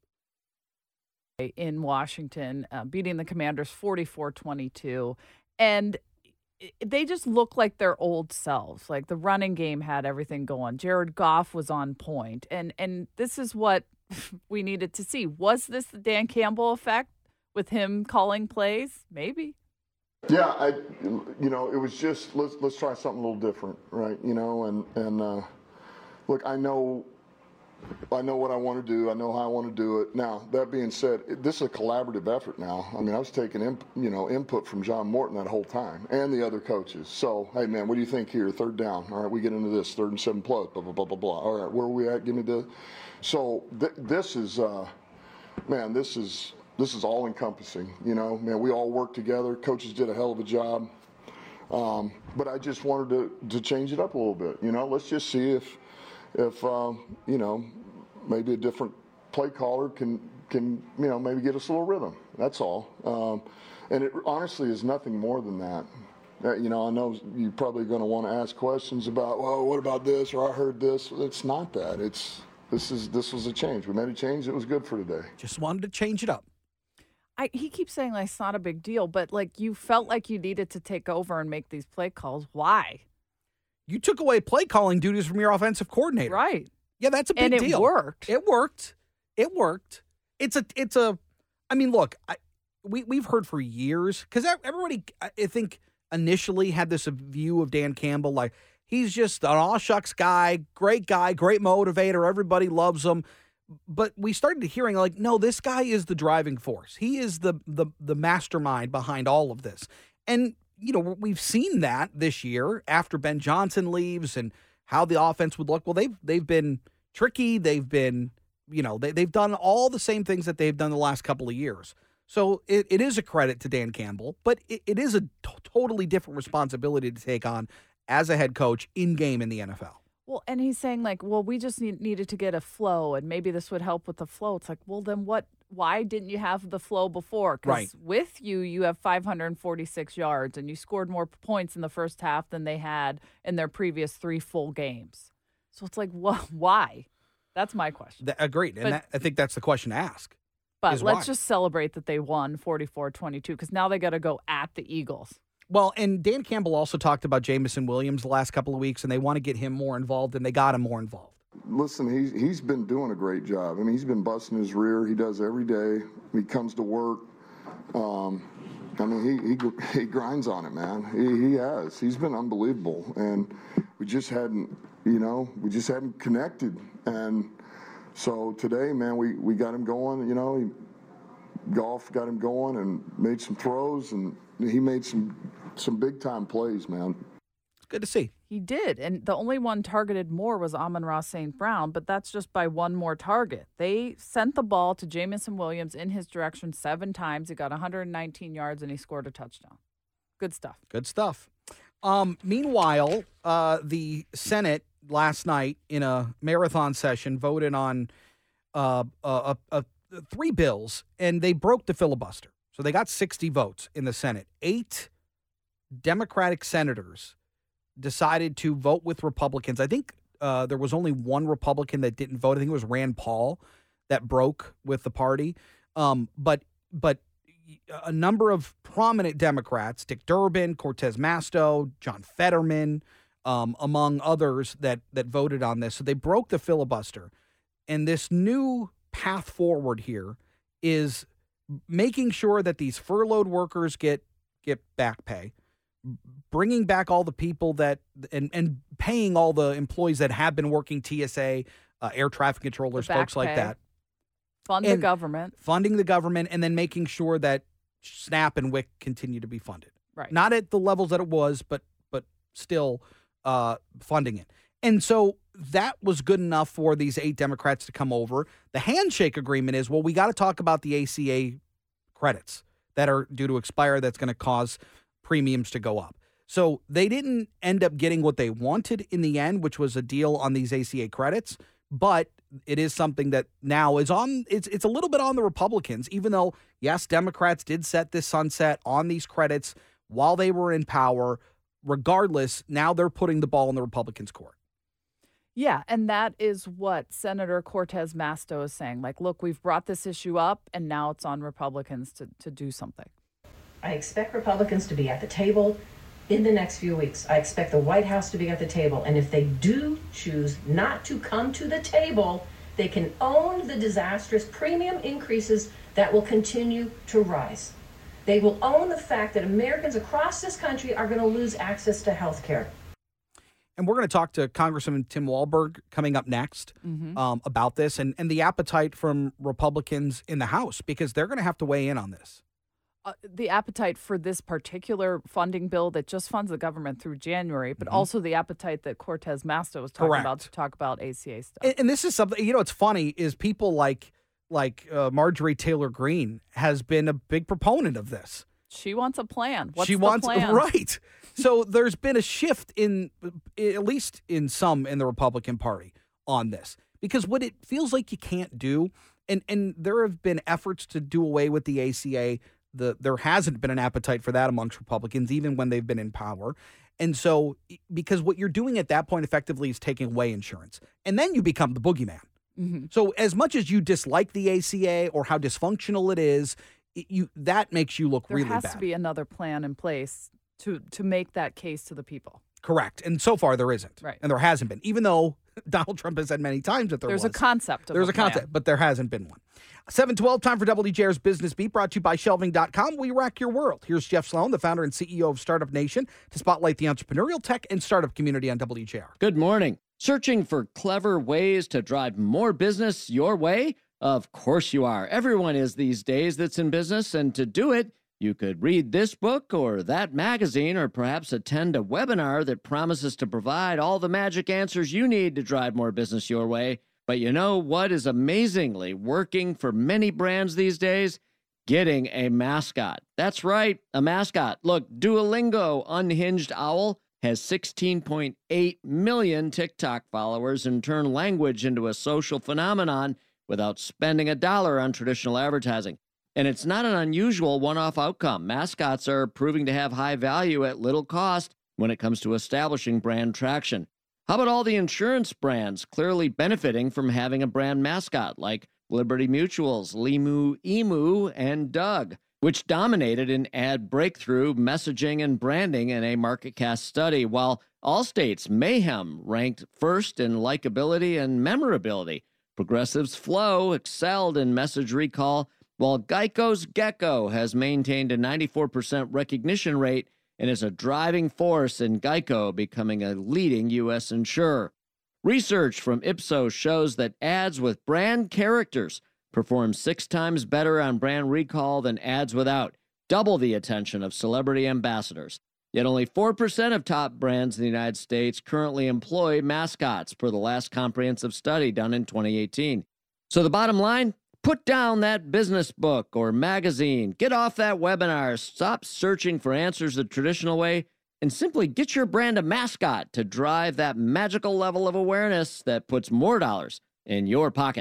In Washington, beating the Commanders 44-22, and they just look like their old selves. Like the running game had everything going. Jared Goff was on point, and this is what we needed to see. Was this the Dan Campbell effect with him calling plays? Maybe. Yeah, it was just let's try something a little different, right? And look, I know what I want to do. I know how I want to do it. Now, that being said, this is a collaborative effort now. I mean, I was taking input from John Morton that whole time and the other coaches. So, hey, man, what do you think here? Third down. All right, we get into this. 3rd and 7 plus, blah, blah, blah, blah, blah. All right, where are we at? Give me the. So this is, man, this is all encompassing. Man, we all work together. Coaches did a hell of a job. But I just wanted to change it up a little bit. Let's just see if maybe a different play caller can maybe get us a little rhythm. That's all. And it honestly is nothing more than that. I know you're probably going to want to ask questions about, well, what about this, or I heard this. It's not that. This was a change. We made a change that was good for today. Just wanted to change it up. He keeps saying like, it's not a big deal, but like you felt like you needed to take over and make these play calls. Why? You took away play calling duties from your offensive coordinator. Right. Yeah, that's a big deal. And it worked. It worked. It's a I mean, look, we've heard for years, because everybody, I think, initially had this view of Dan Campbell, like he's just an all-shucks guy, great motivator, everybody loves him. But we started hearing like, no, this guy is the driving force. He is the mastermind behind all of this. And we've seen that this year after Ben Johnson leaves and how the offense would look. Well, they've been tricky. They've been, they've done all the same things that they've done the last couple of years. So it is a credit to Dan Campbell, but it is a totally different responsibility to take on as a head coach in-game in the NFL. Well, and he's saying like, well, we just needed to get a flow, and maybe this would help with the flow. It's like, well, then what? Why didn't you have the flow before? Because right. With you have 546 yards, and you scored more points in the first half than they had in their previous 3 full games. So it's like, why? That's my question. Agreed. And I think that's the question to ask. But let's just celebrate that they won 44-22, because now they got to go at the Eagles. Well, and Dan Campbell also talked about Jameson Williams the last couple of weeks, and they want to get him more involved, and they got him more involved. Listen, he's been doing a great job. I mean, he's been busting his rear. He does every day. He comes to work. I mean, he grinds on it, man. He has. He's been unbelievable, and we just hadn't connected. And so today, man, we got him going. Golf got him going and made some throws, and he made some big-time plays, man. It's good to see. He did, and the only one targeted more was Amon-Ra St. Brown, but that's just by one more target. They sent the ball to Jameson Williams in his direction 7 times. He got 119 yards, and he scored a touchdown. Good stuff. Good stuff. Meanwhile, the Senate last night in a marathon session voted on three bills, and they broke the filibuster. So they got 60 votes in the Senate. 8 Democratic senators decided to vote with Republicans. I think there was only one Republican that didn't vote. I think it was Rand Paul that broke with the party. But a number of prominent Democrats, Dick Durbin, Cortez Masto, John Fetterman, among others that voted on this. So they broke the filibuster. And this new path forward here is making sure that these furloughed workers get back pay, bringing back all the people that and paying all the employees that have been working TSA, air traffic controllers, folks like that. Funding the government, and then making sure that SNAP and WIC continue to be funded. Right. Not at the levels that it was, but still funding it. And so that was good enough for these 8 Democrats to come over. The handshake agreement is, well, we got to talk about the ACA credits that are due to expire. That's going to cause premiums to go up. So they didn't end up getting what they wanted in the end, which was a deal on these ACA credits. But it is something that now is on, it's a little bit on the Republicans, even though, yes, Democrats did set this sunset on these credits while they were in power. Regardless, now they're putting the ball in the Republicans' court. Yeah, and that is what Senator Cortez Masto is saying. Like, look, we've brought this issue up, and now it's on Republicans to do something. I expect Republicans to be at the table in the next few weeks. I expect the White House to be at the table. And if they do choose not to come to the table, they can own the disastrous premium increases that will continue to rise. They will own the fact that Americans across this country are going to lose access to health care. And we're going to talk to Congressman Tim Walberg coming up next about this and the appetite from Republicans in the House, because they're going to have to weigh in on this. The appetite for this particular funding bill that just funds the government through January, but also the appetite that Cortez Masto was talking about to talk about ACA stuff. And this is something, it's funny, is people like Marjorie Taylor Greene has been a big proponent of this. She wants a plan. What's the plan? Right. So there's been a shift at least in the Republican Party on this, because what it feels like you can't do, and there have been efforts to do away with the ACA. There hasn't been an appetite for that amongst Republicans, even when they've been in power. And so, because what you're doing at that point effectively is taking away insurance, and then you become the boogeyman. Mm-hmm. So as much as you dislike the ACA or how dysfunctional it is, that makes you look really bad. There has to be another plan in place to make that case to the people. Correct. And so far there isn't. Right. And there hasn't been, even though Donald Trump has said many times that there's a concept. There's a concept, but there hasn't been one. 7:12, time for WJR's Business Beat, brought to you by Shelving.com. We rack your world. Here's Jeff Sloan, the founder and CEO of Startup Nation, to spotlight the entrepreneurial tech and startup community on WJR. Good morning. Searching for clever ways to drive more business your way? Of course you are. Everyone is these days that's in business, and to do it, you could read this book or that magazine, or perhaps attend a webinar that promises to provide all the magic answers you need to drive more business your way. But you know what is amazingly working for many brands these days? Getting a mascot. That's right, a mascot. Look, Duolingo Unhinged Owl has 16.8 million TikTok followers and turned language into a social phenomenon without spending $1 on traditional advertising. And it's not an unusual one-off outcome. Mascots are proving to have high value at little cost when it comes to establishing brand traction. How about all the insurance brands clearly benefiting from having a brand mascot like Liberty Mutual's Limu Emu and Doug, which dominated in ad breakthrough, messaging, and branding in a MarketCast study, while Allstate's Mayhem ranked first in likability and memorability. Progressive's Flow excelled in message recall, while Geico's Gecko has maintained a 94% recognition rate and is a driving force in Geico becoming a leading U.S. insurer. Research from Ipsos shows that ads with brand characters perform 6 times better on brand recall than ads without, double the attention of celebrity ambassadors. Yet only 4% of top brands in the United States currently employ mascots per the last comprehensive study done in 2018. So the bottom line? Put down that business book or magazine, get off that webinar, stop searching for answers the traditional way, and simply get your brand a mascot to drive that magical level of awareness that puts more dollars in your pocket.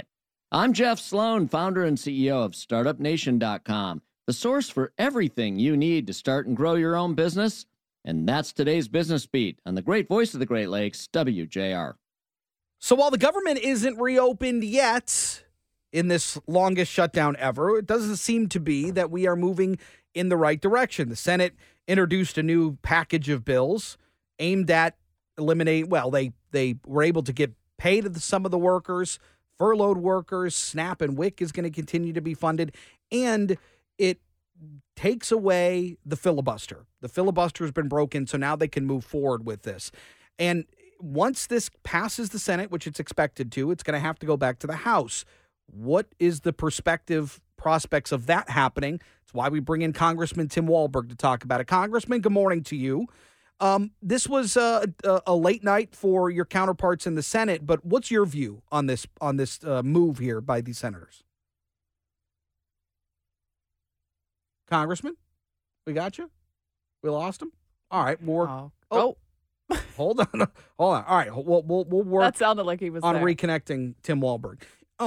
I'm Jeff Sloan, founder and CEO of StartupNation.com, the source for everything you need to start and grow your own business. And that's today's Business Beat on the great voice of the Great Lakes, WJR. So while the government isn't reopened yet in this longest shutdown ever, it doesn't seem to be that we are moving in the right direction. The Senate introduced a new package of bills aimed at eliminating, well, they were able to get pay to some of the workers, furloughed workers. SNAP and WIC is going to continue to be funded, and it takes away the filibuster. The filibuster has been broken, so now they can move forward with this. And once this passes the Senate, which it's expected to, it's going to have to go back to the House. What is the prospects of that happening? It's why we bring in Congressman Tim Walberg to talk about it. Congressman, good morning to you. This was a late night for your counterparts in the Senate, but what's your view on this move here by these senators? Congressman, we got you? We lost him? All right. Hold on. All right. We'll work. That sounded like he was on there. Reconnecting Tim Walberg.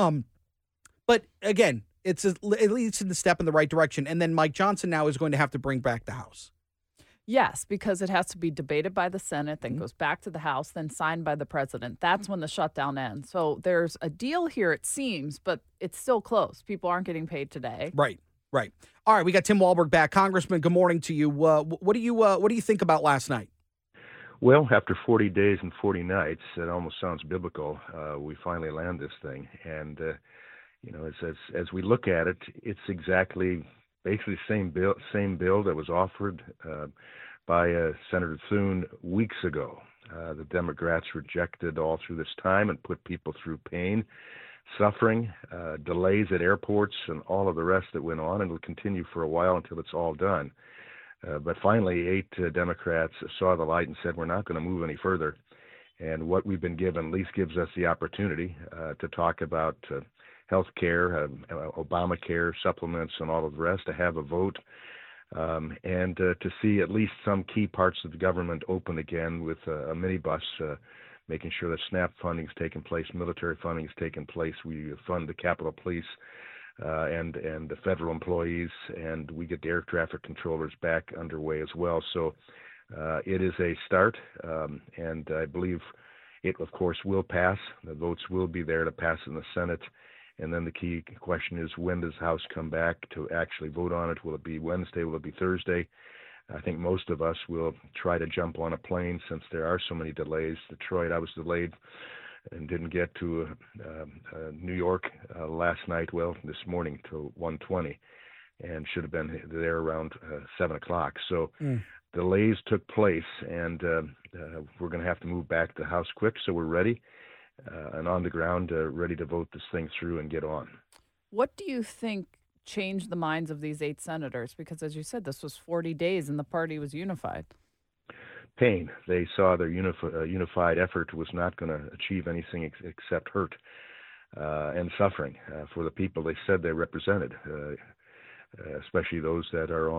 But again, it's at least in the step in the right direction. And then Mike Johnson now is going to have to bring back the House. Yes, because it has to be debated by the Senate, then goes back to the House, then signed by the president. That's when the shutdown ends. So there's a deal here, it seems, but it's still close. People aren't getting paid today. Right. All right, we got Tim Walberg back. Congressman, good morning to you. What do you think about last night? Well, after 40 days and 40 nights, it almost sounds biblical. We finally land this thing, and as we look at it, it's exactly basically the same bill that was offered by Senator Thune weeks ago. The Democrats rejected all through this time and put people through pain, suffering, delays at airports, and all of the rest that went on, and will continue for a while until it's all done. But finally, 8 Democrats saw the light and said, we're not going to move any further. And what we've been given at least gives us the opportunity to talk about health care, Obamacare, supplements, and all of the rest, to have a vote, and to see at least some key parts of the government open again with a minibus, making sure that SNAP funding is taking place, military funding is taking place. We fund the Capitol Police and the federal employees, and we get the air traffic controllers back underway as well. So it is a start, and I believe it, of course, will pass. The votes will be there to pass in the Senate. And then the key question is, when does the House come back to actually vote on it? Will it be Wednesday? Will it be Thursday? I think most of us will try to jump on a plane since there are so many delays. Detroit, I was delayed and didn't get to New York last night, this morning till 1:20, and should have been there around 7 o'clock. So delays took place, and we're going to have to move back to the House quick, so we're ready and on the ground, ready to vote this thing through and get on. What do you think changed the minds of these 8 senators? Because as you said, this was 40 days and the party was unified. Pain. They saw their unified effort was not going to achieve anything except hurt and suffering for the people they said they represented, especially those that are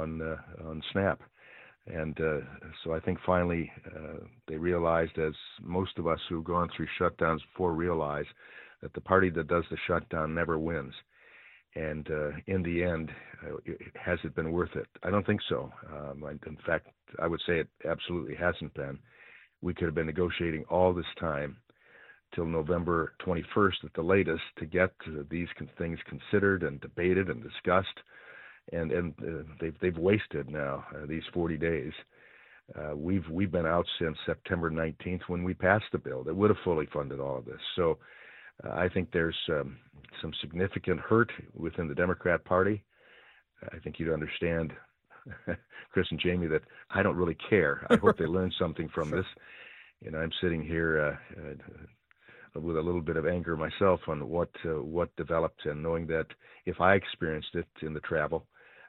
on SNAP. And so I think finally they realized, as most of us who've gone through shutdowns before realize, that the party that does the shutdown never wins. And in the end, has it been worth it? I don't think so. In fact, I would say it absolutely hasn't been. We could have been negotiating all this time till November 21st at the latest to get these things considered and debated and discussed. And they've wasted now these 40 days. We've been out since September 19th when we passed the bill that would have fully funded all of this. So I think there's some significant hurt within the Democrat Party. I think you'd understand, Chris and Jamie, that I don't really care. I hope they learn something from this. I'm sitting here with a little bit of anger myself on what developed, and knowing that if I experienced it in the travel,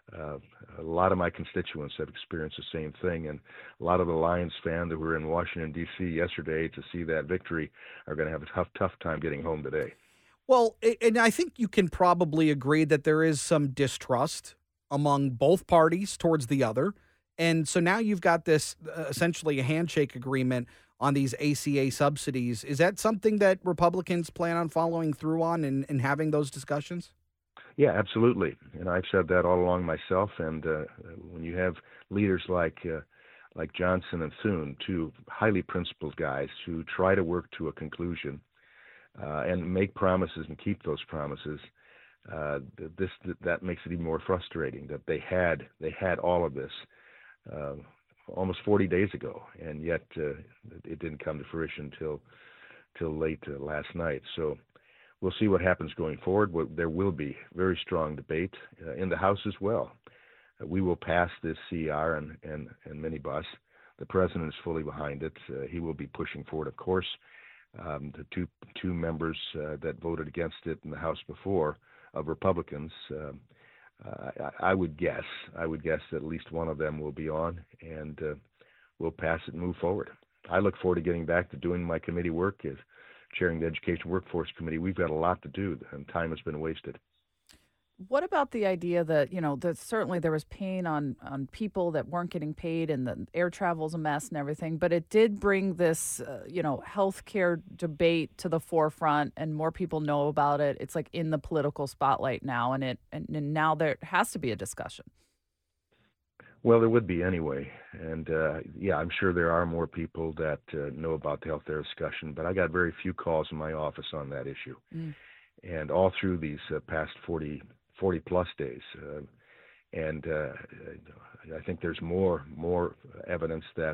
a lot of my constituents have experienced the same thing, and a lot of the Lions fans that were in Washington, D.C. yesterday to see that victory are going to have a tough time getting home today. Well, and I think you can probably agree that there is some distrust among both parties towards the other. And so now you've got this essentially a handshake agreement on these ACA subsidies. Is that something that Republicans plan on following through on and having those discussions? Yeah, absolutely. And I've said that all along myself. And when you have leaders like Johnson and Thune, two highly principled guys who try to work to a conclusion and make promises and keep those promises, that makes it even more frustrating that they had all of this almost 40 days ago, and yet it didn't come to fruition till late last night. So we'll see what happens going forward. There will be very strong debate in the House as well. We will pass this CR and minibus. The president is fully behind it. He will be pushing forward, of course. The two members that voted against it in the House before, of Republicans, I would guess that at least one of them will be on, and we'll pass it and move forward. I look forward to getting back to doing my committee work as chairing the Education Workforce Committee. We've got a lot to do, and time has been wasted. What about the idea that, that certainly there was pain on people that weren't getting paid and the air travel's a mess and everything, but it did bring this, healthcare debate to the forefront and more people know about it. It's like in the political spotlight now, and now there has to be a discussion. Well, there would be anyway. And, I'm sure there are more people that know about the health care discussion, but I got very few calls in my office on that issue. And all through these past 40-plus days. I think there's more evidence that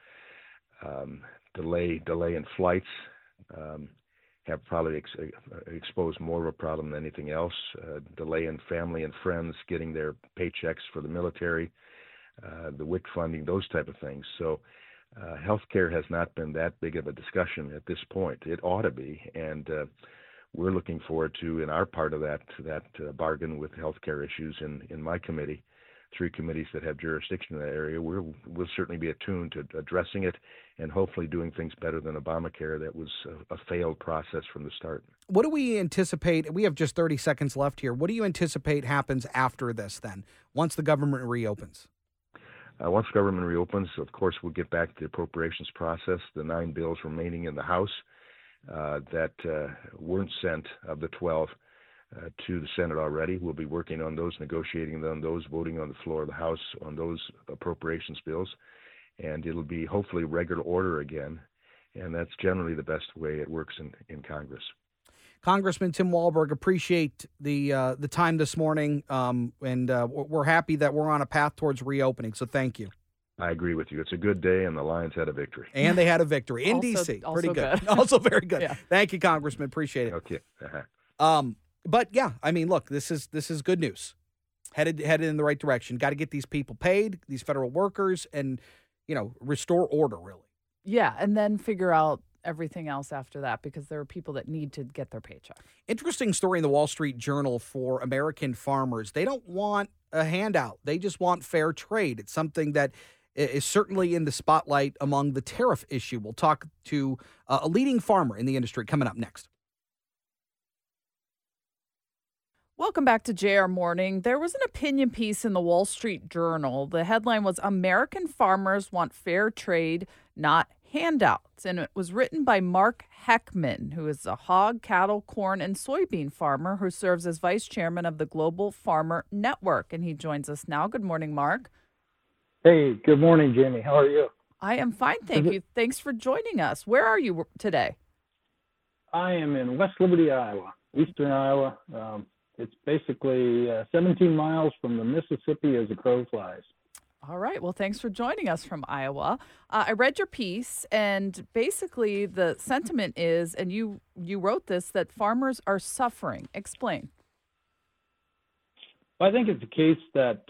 delay in flights have probably exposed more of a problem than anything else. Delay in family and friends getting their paychecks for the military, the WIC funding, those type of things. So healthcare has not been that big of a discussion at this point. It ought to be, and we're looking forward to, in our part of that bargain with healthcare issues in my committee, 3 committees that have jurisdiction in that area. We'll certainly be attuned to addressing it and hopefully doing things better than Obamacare. That was a failed process from the start. What do we anticipate? We have just 30 seconds left here. What do you anticipate happens after this then, once the government reopens? Once the government reopens, of course, we'll get back to the appropriations process. The 9 bills remaining in the House that weren't sent of the 12 to the Senate already. We'll be working on those, negotiating on those, voting on the floor of the House on those appropriations bills. And it'll be hopefully regular order again. And that's generally the best way it works in Congress. Congressman Tim Walberg, appreciate the time this morning. And we're happy that we're on a path towards reopening. So thank you. I agree with you. It's a good day, and the Lions had a victory. And they had a victory in D.C. Pretty good. Also very good. Yeah. Thank you, Congressman. Appreciate it. Okay. But yeah, I mean, look, this is good news. Headed in the right direction. Got to get these people paid, these federal workers, and restore order. Really. Yeah, and then figure out everything else after that, because there are people that need to get their paycheck. Interesting story in the Wall Street Journal for American farmers. They don't want a handout. They just want fair trade. It's something that is certainly in the spotlight among the tariff issue. We'll talk to a leading farmer in the industry coming up next. Welcome back to JR Morning. There was an opinion piece in the Wall Street Journal. The headline was "American Farmers Want Fair Trade, Not Handouts." And it was written by Mark Heckman, who is a hog, cattle, corn, and soybean farmer who serves as vice chairman of the Global Farmer Network. And he joins us now. Good morning, Mark. Hey, good morning, Jamie. How are you? I am fine, thank you. Thanks for joining us. Where are you today? I am in West Liberty, Iowa, eastern Iowa. It's basically 17 miles from the Mississippi as a crow flies. All right. Well, thanks for joining us from Iowa. I read your piece, and basically the sentiment is, and you wrote this, that farmers are suffering. Explain. Well, I think it's a case that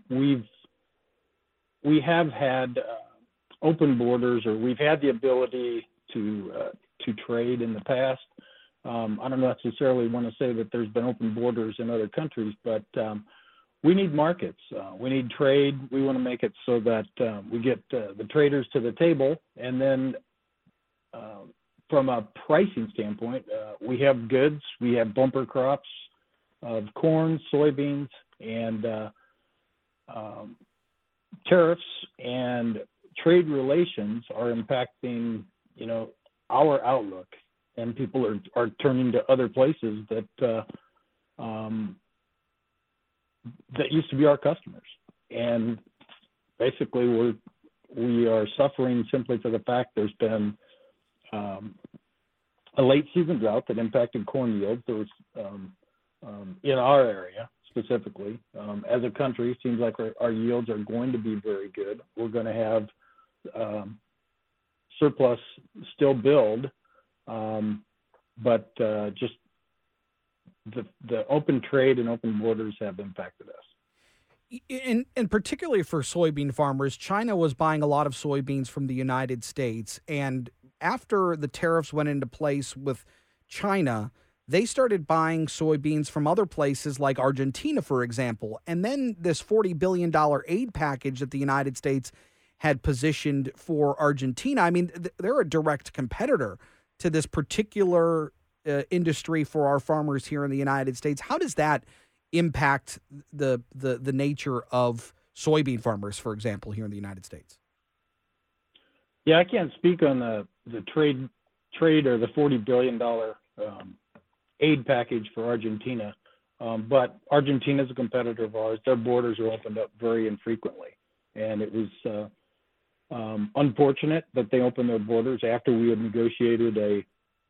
we have had open borders, or we've had the ability to trade in the past. I don't necessarily want to say that there's been open borders in other countries, but we need markets. We need trade. We want to make it so that we get the traders to the table. And then from a pricing standpoint, we have goods. We have bumper crops of corn, soybeans, and tariffs and trade relations are impacting our outlook, and people are turning to other places that used to be our customers, and basically we are suffering simply for the fact there's been a late season drought that impacted corn yields. There was in our area specifically, as a country, it seems like our yields are going to be very good. We're going to have surplus still build, but just the open trade and open borders have impacted us. And particularly for soybean farmers, China was buying a lot of soybeans from the United States. And after the tariffs went into place with China, they started buying soybeans from other places like Argentina, for example. And then this $40 billion aid package that the United States had positioned for Argentina, I mean, they're a direct competitor to this particular industry for our farmers here in the United States. How does that impact the nature of soybean farmers, for example, here in the United States? Yeah, I can't speak on the trade or the $40 billion aid package for Argentina, but Argentina is a competitor of ours. Their borders are opened up very infrequently, and it was unfortunate that they opened their borders after we had negotiated a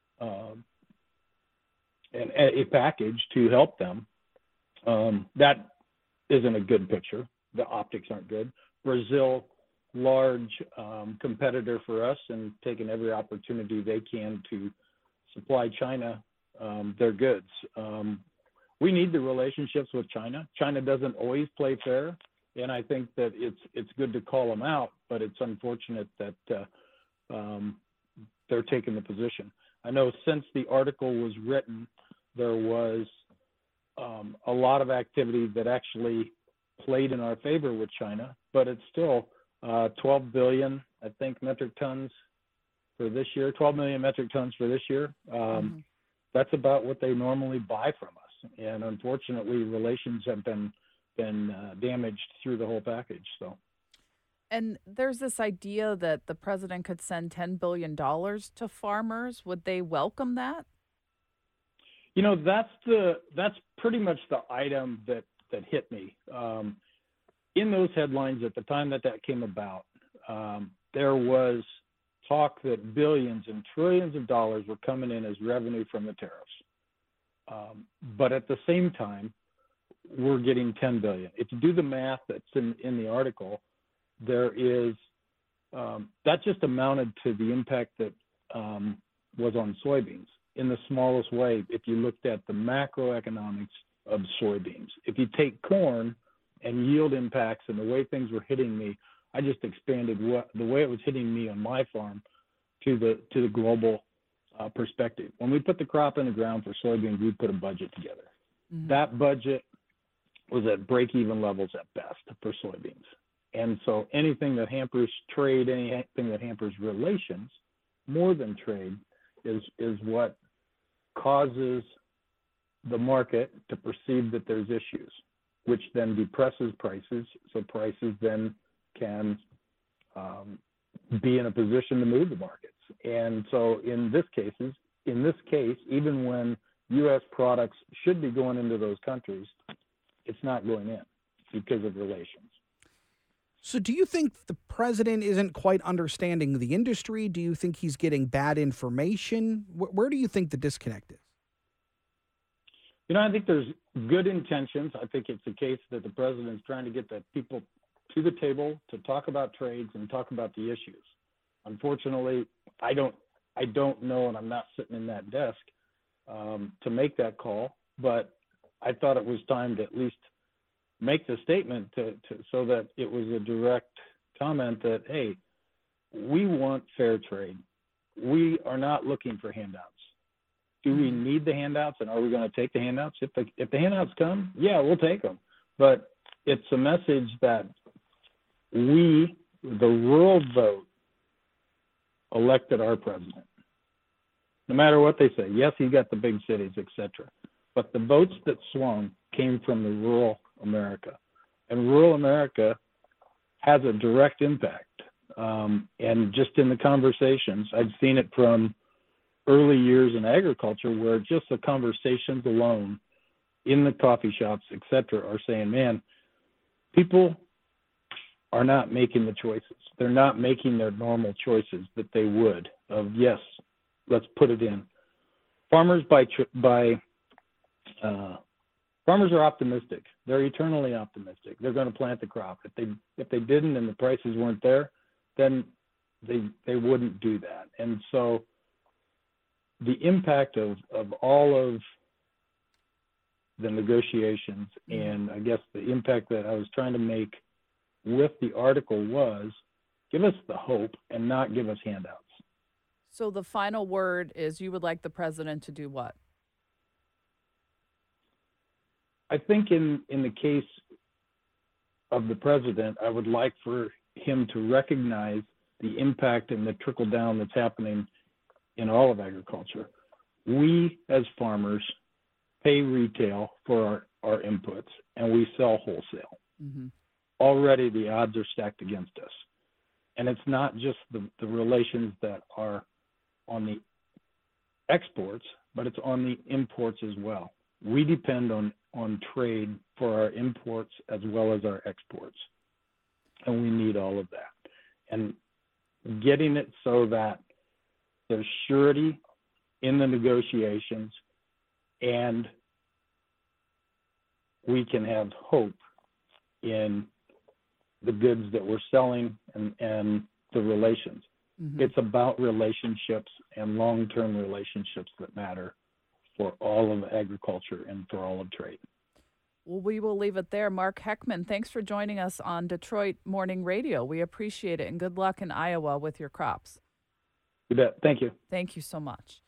package to help them. That isn't a good picture. The optics aren't good. Brazil, large competitor for us, and taking every opportunity they can to supply China their goods. We need the relationships with China. China doesn't always play fair, and I think that it's good to call them out, but it's unfortunate that they're taking the position. I know since the article was written, there was a lot of activity that actually played in our favor with China, but it's still 12 billion, I think, metric tons for this year, 12 million metric tons for this year. That's about what they normally buy from us. And unfortunately, relations have been damaged through the whole package. So. And there's this idea that the president could send $10 billion to farmers. Would they welcome that? That's pretty much the item that hit me. In those headlines at the time that came about, there was talk that billions and trillions of dollars were coming in as revenue from the tariffs. But at the same time, we're getting $10 billion. If you do the math that's in the article, there is that just amounted to the impact that was on soybeans in the smallest way. If you looked at the macroeconomics of soybeans, if you take corn and yield impacts and the way things were hitting me, I just expanded the way it was hitting me on my farm to the global perspective. When we put the crop in the ground for soybeans, we put a budget together. Mm-hmm. That budget was at break-even levels at best for soybeans. And so anything that hampers trade, anything that hampers relations, more than trade, is what causes the market to perceive that there's issues, which then depresses prices. So prices then can be in a position to move the markets. And so in this case, even when U.S. products should be going into those countries, it's not going in because of relations. So do you think the president isn't quite understanding the industry? Do you think he's getting bad information? Where do you think the disconnect is? I think there's good intentions. I think it's a case that the president's trying to get the people to the table to talk about trades and talk about the issues. Unfortunately, I don't know, and I'm not sitting in that desk to make that call, but I thought it was time to at least make the statement so that it was a direct comment that, hey, we want fair trade. We are not looking for handouts. Do we need the handouts, and are we going to take the handouts? If the handouts come, yeah, we'll take them. But it's a message that we, the rural vote, elected our president. No matter what they say. Yes, he got the big cities, etc. But the votes that swung came from the rural America. And rural America has a direct impact And just in the conversations, I've seen it from early years in agriculture where just the conversations alone in the coffee shops, et cetera, are saying, man, people are not making the choices. They're not making their normal choices that they would of, yes, let's put it in. Farmers farmers are optimistic. They're eternally optimistic. They're going to plant the crop. If they didn't and the prices weren't there, then they wouldn't do that. And so the impact of all of the negotiations, and I guess the impact that I was trying to make with the article was give us the hope and not give us handouts. So the final word is you would like the president to do what? I think in the case of the president, I would like for him to recognize the impact and the trickle down that's happening in all of agriculture. We as farmers pay retail for our inputs and we sell wholesale. Mm-hmm. Already the odds are stacked against us. And it's not just the relations that are on the exports, but it's on the imports as well. We depend on trade for our imports as well as our exports. And we need all of that. And getting it so that there's surety in the negotiations and we can have hope in the goods that we're selling and the relations. Mm-hmm. It's about relationships and long-term relationships that matter for all of agriculture and for all of trade. Well, we will leave it there. Mark Heckman, thanks for joining us on Detroit Morning Radio. We appreciate it, and good luck in Iowa with your crops. You bet. Thank you. Thank you so much.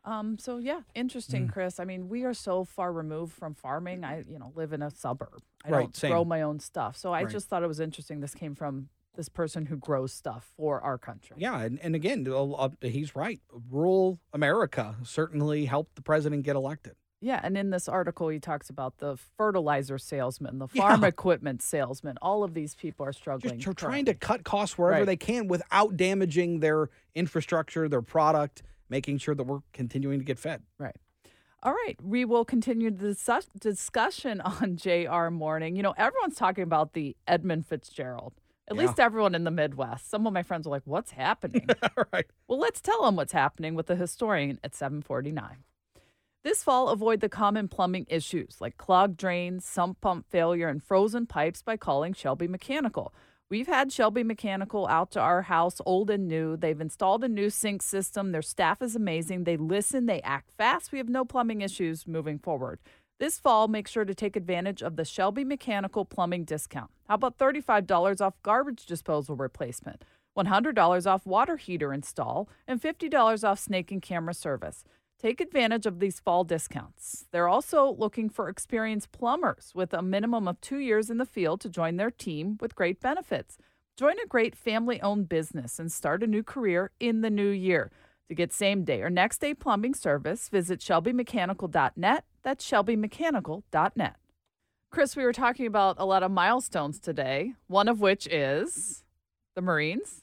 So yeah, interesting, Chris. I mean, we are so far removed from farming. I, live in a suburb. I don't grow my own stuff. So I just thought it was interesting. This came from this person who grows stuff for our country. Yeah, and again, he's right. Rural America certainly helped the president get elected. Yeah, and in this article, he talks about the fertilizer salesman, the farm equipment salesman. All of these people are struggling. Just trying to cut costs wherever they can without damaging their infrastructure, their product, making sure that we're continuing to get fed. Right. All right. We will continue the discussion on JR Morning. Everyone's talking about the Edmund Fitzgerald. At least everyone in the Midwest. Some of my friends are like, what's happening? Right. Well, let's tell them what's happening with the historian at 7:49. This fall, avoid the common plumbing issues like clogged drains, sump pump failure, and frozen pipes by calling Shelby Mechanical. We've had Shelby Mechanical out to our house, old and new. They've installed a new sink system. Their staff is amazing. They listen. They act fast. We have no plumbing issues moving forward. This fall, make sure to take advantage of the Shelby Mechanical plumbing discount. How about $35 off garbage disposal replacement, $100 off water heater install, and $50 off snake and camera service? Take advantage of these fall discounts. They're also looking for experienced plumbers with a minimum of 2 years in the field to join their team with great benefits. Join a great family-owned business and start a new career in the new year. To get same-day or next-day plumbing service, visit ShelbyMechanical.net. That's ShelbyMechanical.net. Chris, we were talking about a lot of milestones today, one of which is the Marines.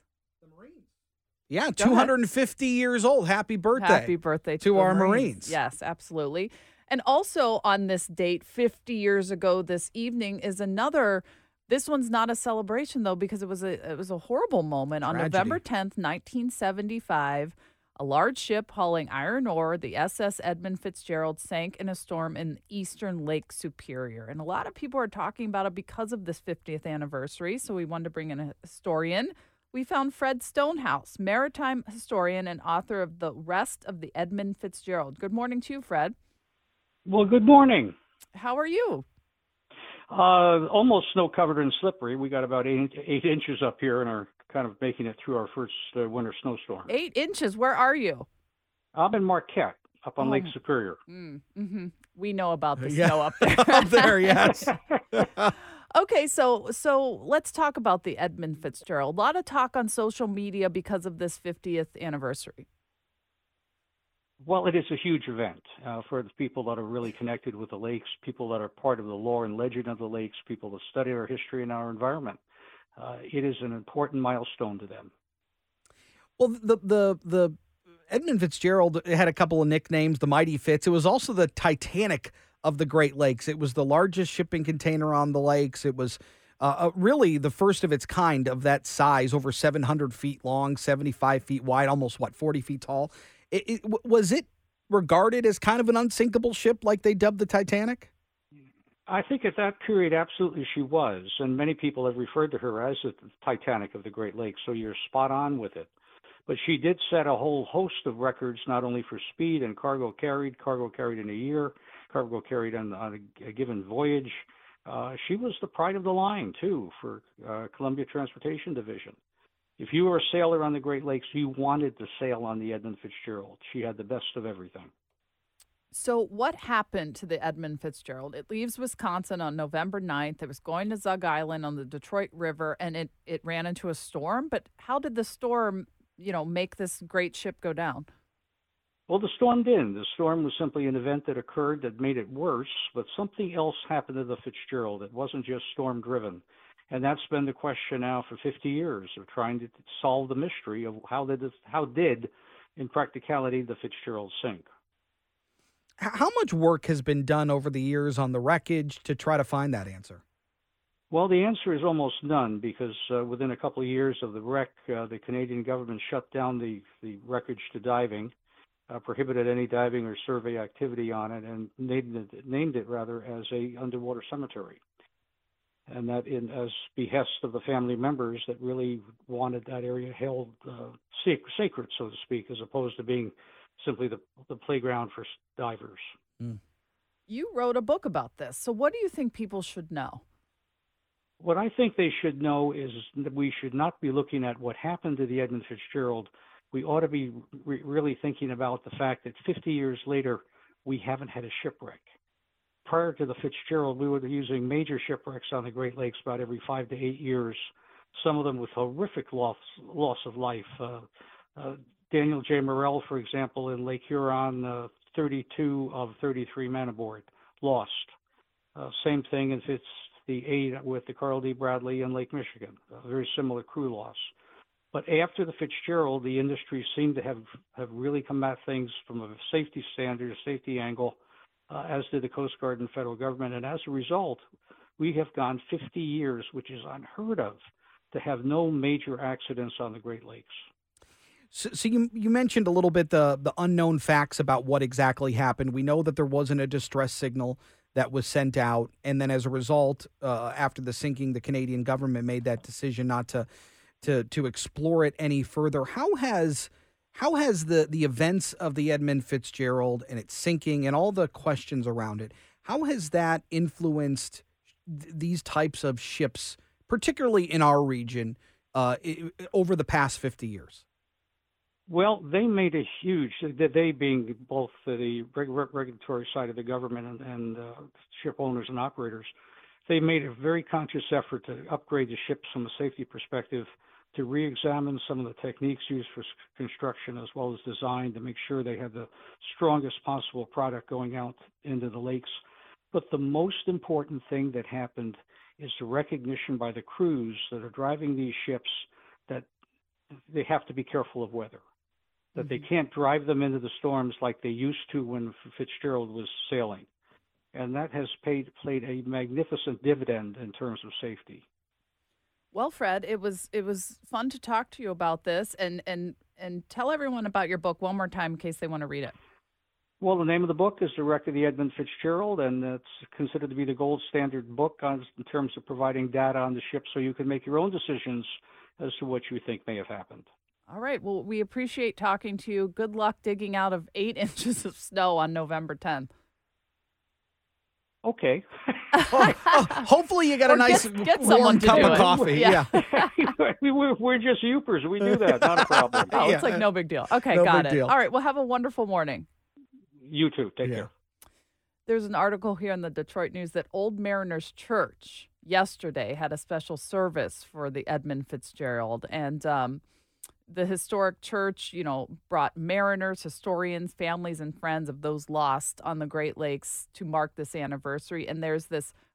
Yeah, 250 years old. Happy birthday. Happy birthday to our Marines. Yes, absolutely. And also on this date, 50 years ago this evening is another, this one's not a celebration though, because it was a horrible moment. Tragedy. On November 10th, 1975, a large ship hauling iron ore, the SS Edmund Fitzgerald, sank in a storm in eastern Lake Superior. And a lot of people are talking about it because of this 50th anniversary. So we wanted to bring in a historian. We found Fred Stonehouse, maritime historian and author of The Rest of the Edmund Fitzgerald. Good morning to you, Fred. Well, good morning. How are you? Almost snow-covered and slippery. We got about 8 inches up here and are kind of making it through our first winter snowstorm. 8 inches. Where are you? I'm in Marquette, up on Lake Superior. Mm-hmm. We know about the snow up there. Up there, yes. Okay, so let's talk about the Edmund Fitzgerald. A lot of talk on social media because of this 50th anniversary. Well, it is a huge event for the people that are really connected with the lakes, people that are part of the lore and legend of the lakes, people that study our history and our environment. it is an important milestone to them. Well, the Edmund Fitzgerald had a couple of nicknames, the Mighty Fitz. It was also the Titanic of the Great Lakes. It was the largest shipping container on the lakes. It was really the first of its kind of that size, over 700 feet long, 75 feet wide, almost, 40 feet tall. Was it regarded as kind of an unsinkable ship like they dubbed the Titanic? I think at that period, absolutely she was. And many people have referred to her as the Titanic of the Great Lakes, so you're spot on with it. But she did set a whole host of records, not only for speed and cargo carried in a year, cargo carried on a given voyage. She was the pride of the line, too, for Columbia Transportation Division. If you were a sailor on the Great Lakes, you wanted to sail on the Edmund Fitzgerald. She had the best of everything. So what happened to the Edmund Fitzgerald? It leaves Wisconsin on November 9th. It was going to Zug Island on the Detroit River, and it ran into a storm. But how did the storm, make this great ship go down? Well, the storm didn't. The storm was simply an event that occurred that made it worse, but something else happened to the Fitzgerald. It wasn't just storm-driven. And that's been the question now for 50 years of trying to solve the mystery of how did, in practicality, the Fitzgerald sink. How much work has been done over the years on the wreckage to try to find that answer? Well, the answer is almost none, because within a couple of years of the wreck, the Canadian government shut down the wreckage to diving, prohibited any diving or survey activity on it, and named it as a underwater cemetery. And that as behest of the family members that really wanted that area held sacred, so to speak, as opposed to being simply the playground for divers. Mm. You wrote a book about this. So what do you think people should know? What I think they should know is that we should not be looking at what happened to the Edmund Fitzgerald. We ought to be really thinking about the fact that 50 years later, we haven't had a shipwreck. Prior to the Fitzgerald, we were using major shipwrecks on the Great Lakes about every 5 to 8 years, some of them with horrific loss of life. Daniel J. Morrell, for example, in Lake Huron, 32 of 33 men aboard lost. Same thing as it's the 8 with the Carl D. Bradley in Lake Michigan, a very similar crew loss. But after the Fitzgerald, the industry seemed to have really come at things from a safety standard, a safety angle, as did the Coast Guard and federal government. And as a result, we have gone 50 years, which is unheard of, to have no major accidents on the Great Lakes. So you mentioned a little bit the unknown facts about what exactly happened. We know that there wasn't a distress signal that was sent out, and then as a result, after the sinking, the Canadian government made that decision not to explore it any further. How has the events of the Edmund Fitzgerald and its sinking and all the questions around it, how has that influenced these types of ships, particularly in our region, over the past 50 years? Well, they made a huge, they being both the regulatory side of the government and ship owners and operators, they made a very conscious effort to upgrade the ships from a safety perspective, to re-examine some of the techniques used for construction as well as design to make sure they had the strongest possible product going out into the lakes. But the most important thing that happened is the recognition by the crews that are driving these ships that they have to be careful of weather, that they can't drive them into the storms like they used to when Fitzgerald was sailing. And that has played a magnificent dividend in terms of safety. Well, Fred, it was fun to talk to you about this, and tell everyone about your book one more time in case they want to read it. Well, the name of the book is The Wreck of the Edmund Fitzgerald, and it's considered to be the gold standard book in terms of providing data on the ship so you can make your own decisions as to what you think may have happened. All right. Well, we appreciate talking to you. Good luck digging out of 8 inches of snow on November 10th. Okay. Hopefully you got a nice get warm cup of coffee. Yeah. We're just youpers. We do that. Not a problem. Oh, it's like no big deal. Okay, No got big it. deal. All right. Well, have a wonderful morning. You too. Take care. There's an article here in the Detroit News that Old Mariners Church yesterday had a special service for the Edmund Fitzgerald. And the historic church, brought mariners, historians, families, and friends of those lost on the Great Lakes to mark this anniversary. And there's this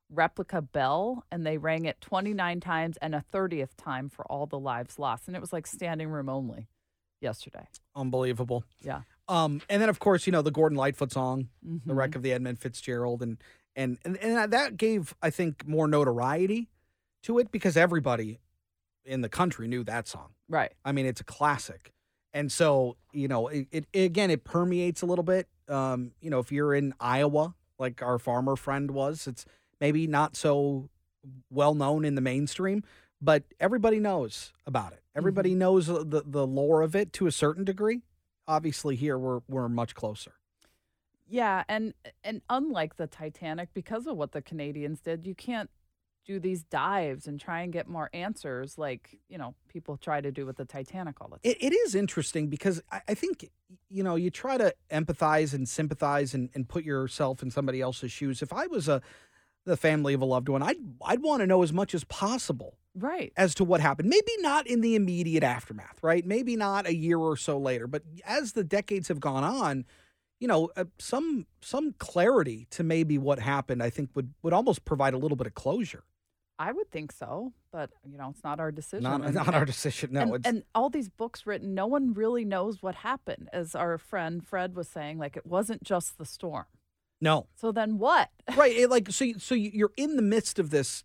replica bell, and they rang it 29 times and a 30th time for all the lives lost. And it was like standing room only yesterday. Unbelievable. Yeah. And then, of course, the Gordon Lightfoot song, The Wreck of the Edmund Fitzgerald. And that gave, I think, more notoriety to it because everybody in the country knew that song. Right. I mean, it's a classic. And so, it permeates a little bit. If you're in Iowa, like our farmer friend was, it's maybe not so well known in the mainstream, but everybody knows about it. Everybody knows the lore of it to a certain degree. Obviously, here we're much closer. Yeah, and unlike the Titanic, because of what the Canadians did, you can't do these dives and try and get more answers like, people try to do with the Titanic all the time. It is interesting because I think, you try to empathize and sympathize and put yourself in somebody else's shoes. If I was the family of a loved one, I'd want to know as much as possible. Right. As to what happened. Maybe not in the immediate aftermath, right? Maybe not a year or so later. But as the decades have gone on, some clarity to maybe what happened, I think, would almost provide a little bit of closure. I would think so, but, it's not our decision. Not our decision, no. And all these books written, no one really knows what happened. As our friend Fred was saying, like, it wasn't just the storm. No. So then what? Right. So you're in the midst of this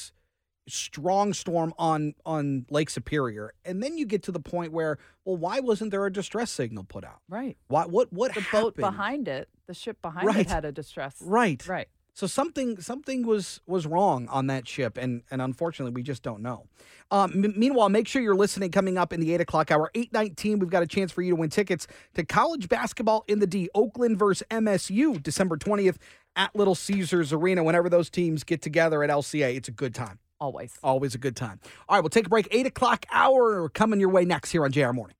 strong storm on Lake Superior, and then you get to the point where, well, why wasn't there a distress signal put out? Right. What the happened? boat behind it, the ship behind it had a distress. Right. So something was wrong on that ship, and unfortunately, we just don't know. Meanwhile, make sure you're listening. Coming up in the 8 o'clock hour, 8:19, we've got a chance for you to win tickets to college basketball in the D. Oakland versus MSU, December 20th at Little Caesars Arena. Whenever those teams get together at LCA, it's a good time. Always a good time. All right, we'll take a break. 8 o'clock hour coming your way next here on JR Morning.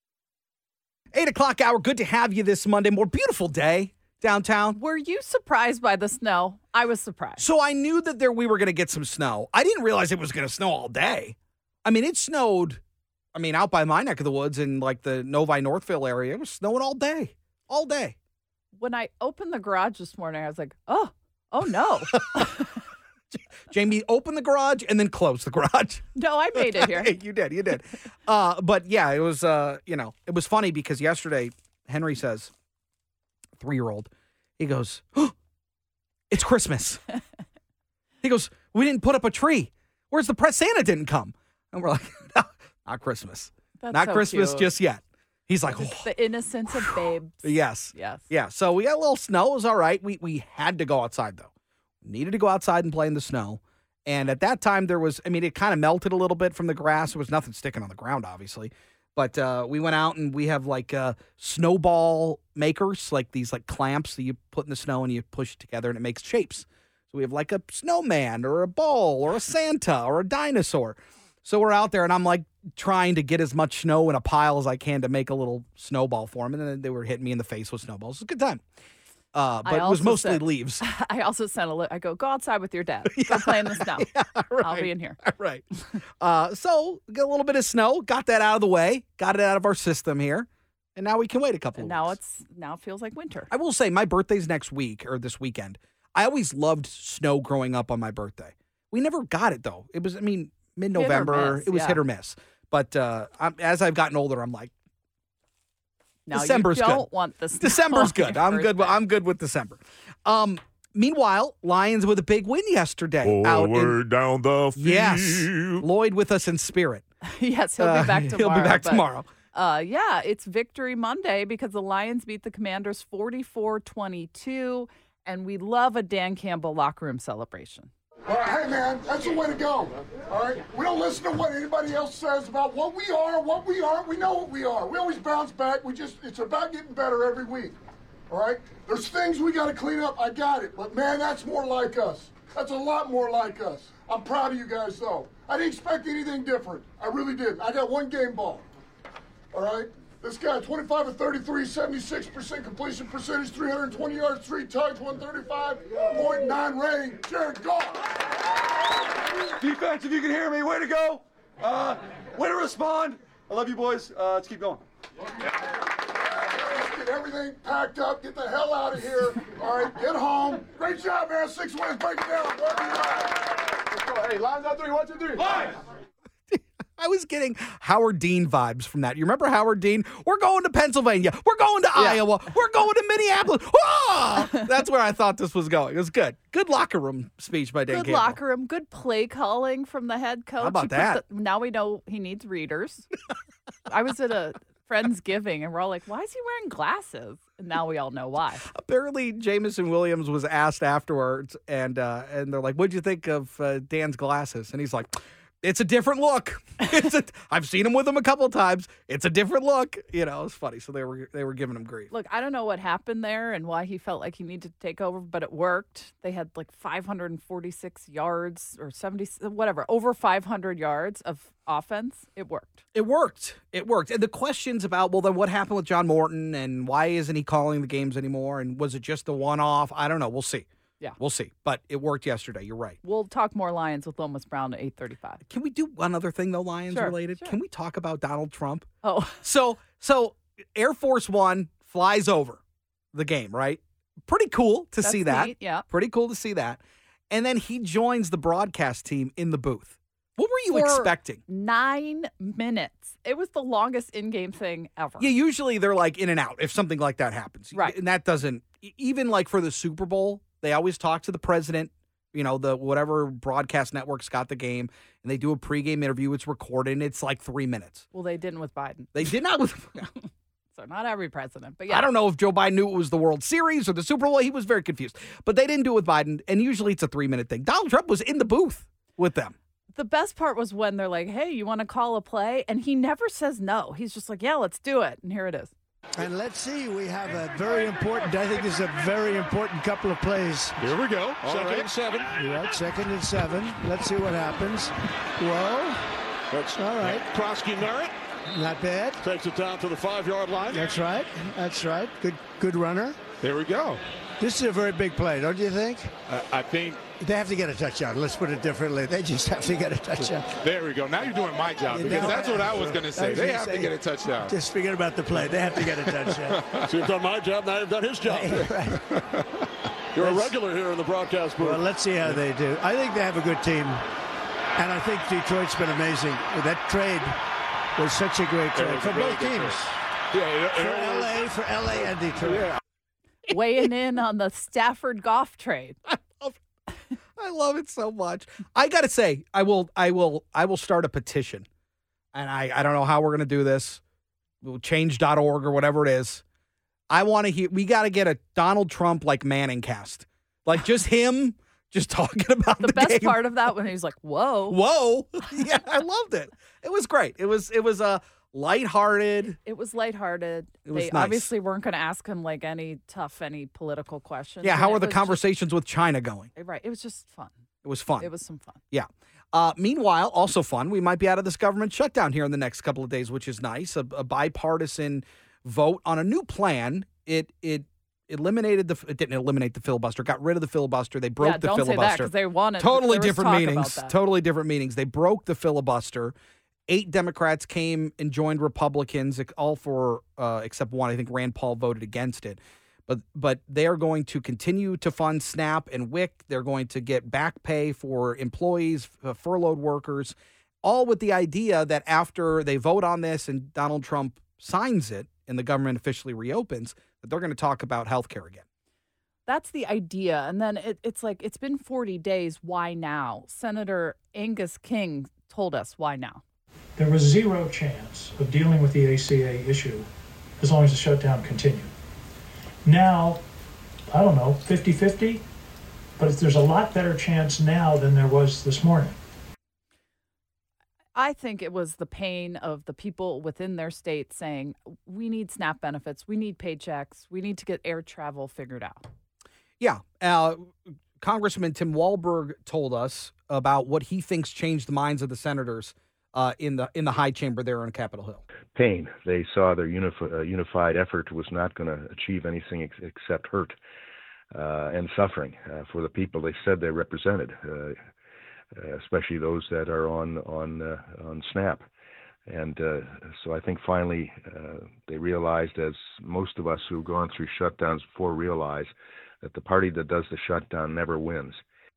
8 o'clock hour, good to have you this Monday. More beautiful day downtown. Were you surprised by the snow? I was surprised. So I knew that we were going to get some snow. I didn't realize it was going to snow all day. I mean, it snowed, out by my neck of the woods in like the Novi Northville area. It was snowing all day. All day. When I opened the garage this morning, I was like, oh no. Jamie, open the garage and then close the garage. No, I made it here. You did. But yeah, it was, it was funny because yesterday, Henry says, 3-year-old, he goes, oh, it's Christmas. He goes, we didn't put up a tree. Where's the press? Santa didn't come. And we're like, no, not Christmas. That's not so Christmas cute. Just yet. He's like, it's the innocence of babes. Yes. Yes. Yeah. So we got a little snow. It was all right. We had to go outside, though. Needed to go outside and play in the snow. And at that time, there was, it kind of melted a little bit from the grass. There was nothing sticking on the ground, obviously. But we went out and we have like snowball makers, like these like clamps that you put in the snow and you push it together and it makes shapes. So we have like a snowman or a ball or a Santa or a dinosaur. So we're out there and I'm like trying to get as much snow in a pile as I can to make a little snowball for them. And then they were hitting me in the face with snowballs. It was a good time. But it was mostly leaves. I also sent I go outside with your dad. Go play in the snow. Yeah, right. I'll be in here. Right. So got a little bit of snow, got that out of the way, got it out of our system here. And now we can wait a couple of weeks. Now it feels like winter. I will say my birthday's next week or this weekend. I always loved snow growing up on my birthday. We never got it though. It was, mid-November. It was hit or miss. But as I've gotten older, I'm like, no, December's you don't good. want the snow. December's good. I'm birthday. good with December. Meanwhile, Lions with a big win yesterday. Forward down the field. Yes. Lloyd with us in spirit. Yes, he'll be back tomorrow. He'll be back tomorrow. Yeah, it's Victory Monday because the Lions beat the Commanders 44-22, and we love a Dan Campbell locker room celebration. All right, hey, man, that's the way to go. All right? We don't listen to what anybody else says about what we are, what we aren't. We know what we are. We always bounce back. It's about getting better every week. All right? There's things we got to clean up. I got it. But, man, that's more like us. That's a lot more like us. I'm proud of you guys, though. I didn't expect anything different. I really didn't. I got one game ball. All right? This guy, 25 of 33, 76% completion percentage, 320 yards, 3 tugs, 135.9 rating. Jared Goff. Defense, if you can hear me, way to go. Way to respond. I love you, boys. Let's keep going. Let's get everything packed up. Get the hell out of here. All right, get home. Great job, man. 6 wins. Break it down. Wherever you're at. Let's go. Hey, lines on 3. 1, 2, 3. Lines! I was getting Howard Dean vibes from that. You remember Howard Dean? We're going to Pennsylvania. We're going to Iowa. We're going to Minneapolis. Ah! That's where I thought this was going. It was good. Good locker room speech by Dan Good Campbell. locker room. Good play calling from the head coach. How about that? Now we know he needs readers. I was at a Friendsgiving, and we're all like, why is he wearing glasses? And now we all know why. Apparently, Jameson Williams was asked afterwards, and they're like, what'd you think of Dan's glasses? And he's like, it's a different look. I've seen him with them a couple of times. It's a different look. You know, it's funny. So they were giving him grief. Look, I don't know what happened there and why he felt like he needed to take over, but it worked. They had like 546 yards or 70, whatever, over 500 yards of offense. It worked. It worked. And the questions about, well, then what happened with John Morton and why isn't he calling the games anymore? And was it just a one-off? I don't know. We'll see. Yeah. We'll see. But it worked yesterday. You're right. We'll talk more Lions with Lomas Brown at 8:35. Can we do one other thing, though, Lions Sure, related? sure. Can we talk about Donald Trump? Oh. So Air Force One flies over the game, right? Pretty cool to see that. Neat, yeah. Pretty cool to see that. And then he joins the broadcast team in the booth. What were you For expecting? 9 minutes. It was the longest in-game thing ever. Yeah, usually they're like in and out if something like that happens. Right. And that doesn't, even like for the Super Bowl, they always talk to the president, you know, the whatever broadcast network's got the game, and they do a pregame interview. It's recorded, and it's like 3 minutes. Well, they didn't with Biden. They did not with. So not every president, but yeah. I don't know if Joe Biden knew it was the World Series or the Super Bowl. He was very confused. But they didn't do it with Biden, and usually it's a 3-minute thing. Donald Trump was in the booth with them. The best part was when they're like, hey, you want to call a play? And he never says no. He's just like, yeah, let's do it. And here it is. And let's see, we have a very important, I think this is a very important couple of plays. Here we go. Second and 7. You're right, 2nd and 7. Let's see what happens. Whoa. That's all right. Krosky Merritt. Not bad. Takes it down to the 5-yard line. That's right. That's right. Good runner. There we go. This is a very big play, don't you think? I think they have to get a touchdown. Let's put it differently. They just have to get a touchdown. There we go. Now you're doing my job because that's what I was going to say. They have to get a touchdown. Just forget about the play. They have to get a touchdown. So you've done my job. Now you've done his job. Right. You're a regular here in the broadcast booth. Well, let's see how they do. I think they have a good team. And I think Detroit's been amazing. That trade was such a great trade for both teams. Yeah, for LA and Detroit. Yeah. Weighing in on the Stafford Goff trade. I love it so much. I got to say, I will start a petition. And I don't know how we're going to do this. Change.org or whatever it is. I want to hear, we got to get a Donald Trump like Manning cast. Like just him just talking about the best game. part of that when he was like, whoa. Whoa. Yeah, I loved it. It was great. It was lighthearted. It was lighthearted. It was They nice. obviously weren't going to ask him like any political questions. Yeah, And how it are the was conversations with China going? just- right. It was just fun. It was fun. It was some fun. Yeah. Meanwhile, also fun, we might be out of this government shutdown here in the next couple of days, which is nice. A bipartisan vote on a new plan. It eliminated it didn't eliminate the filibuster, got rid of the filibuster. They broke the don't filibuster. say that because they wanted Totally there was different talk about meanings. that. Totally different meanings. They broke the filibuster. 8 Democrats came and joined Republicans, all for except one. I think Rand Paul voted against it. But they are going to continue to fund SNAP and WIC. They're going to get back pay for employees, furloughed workers, all with the idea that after they vote on this and Donald Trump signs it and the government officially reopens, that they're going to talk about health care again. That's the idea. And then it's like, it's been 40 days. Why now? Senator Angus King told us why now. There was zero chance of dealing with the ACA issue as long as the shutdown continued. Now, I don't know, 50-50, but there's a lot better chance now than there was this morning. I think it was the pain of the people within their state saying, we need SNAP benefits, we need paychecks, we need to get air travel figured out. Yeah. Congressman Tim Walberg told us about what he thinks changed the minds of the senators in the high chamber there on Capitol Hill. Pain. They saw their unified effort was not going to achieve anything except hurt and suffering for the people they said they represented, especially those that are on SNAP. And so I think finally they realized, as most of us who've gone through shutdowns before realize, that the party that does the shutdown never wins.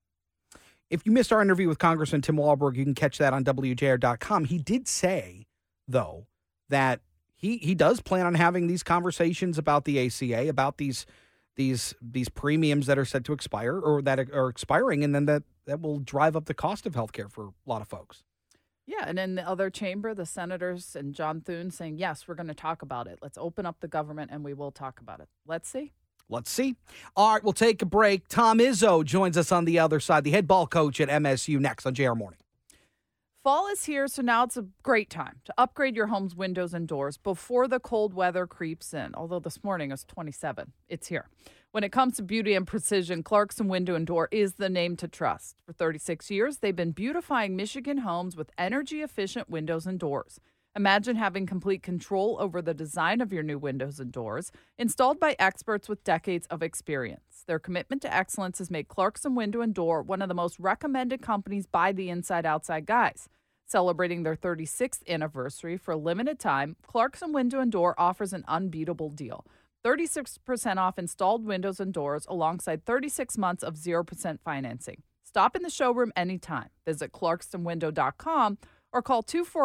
If you missed our interview with Congressman Tim Walberg, you can catch that on WJR.com. He did say, though, that he does plan on having these conversations about the ACA, about these premiums that are set to expire or that are expiring, and then that will drive up the cost of health care for a lot of folks. Yeah, and in the other chamber, the senators and John Thune saying, yes, we're going to talk about it. Let's open up the government and we will talk about it. Let's see. Let's see. All right, we'll take a break. Tom Izzo joins us on the other side, the head ball coach at MSU, next on JR Morning. Fall is here, so now it's a great time to upgrade your home's windows and doors before the cold weather creeps in. Although this morning it was 27. It's here. When it comes to beauty and precision, Clarkson Window and Door is the name to trust. For 36 years, they've been beautifying Michigan homes with energy-efficient windows and doors. Imagine having complete control over the design of your new windows and doors, installed by experts with decades of experience. Their commitment to excellence has made Clarkson Window and Door one of the most recommended companies by the Inside Outside guys. Celebrating their 36th anniversary for a limited time, Clarkson Window and Door offers an unbeatable deal. 36% off installed windows and doors alongside 36 months of 0% financing. Stop in the showroom anytime. Visit clarksonwindow.com or call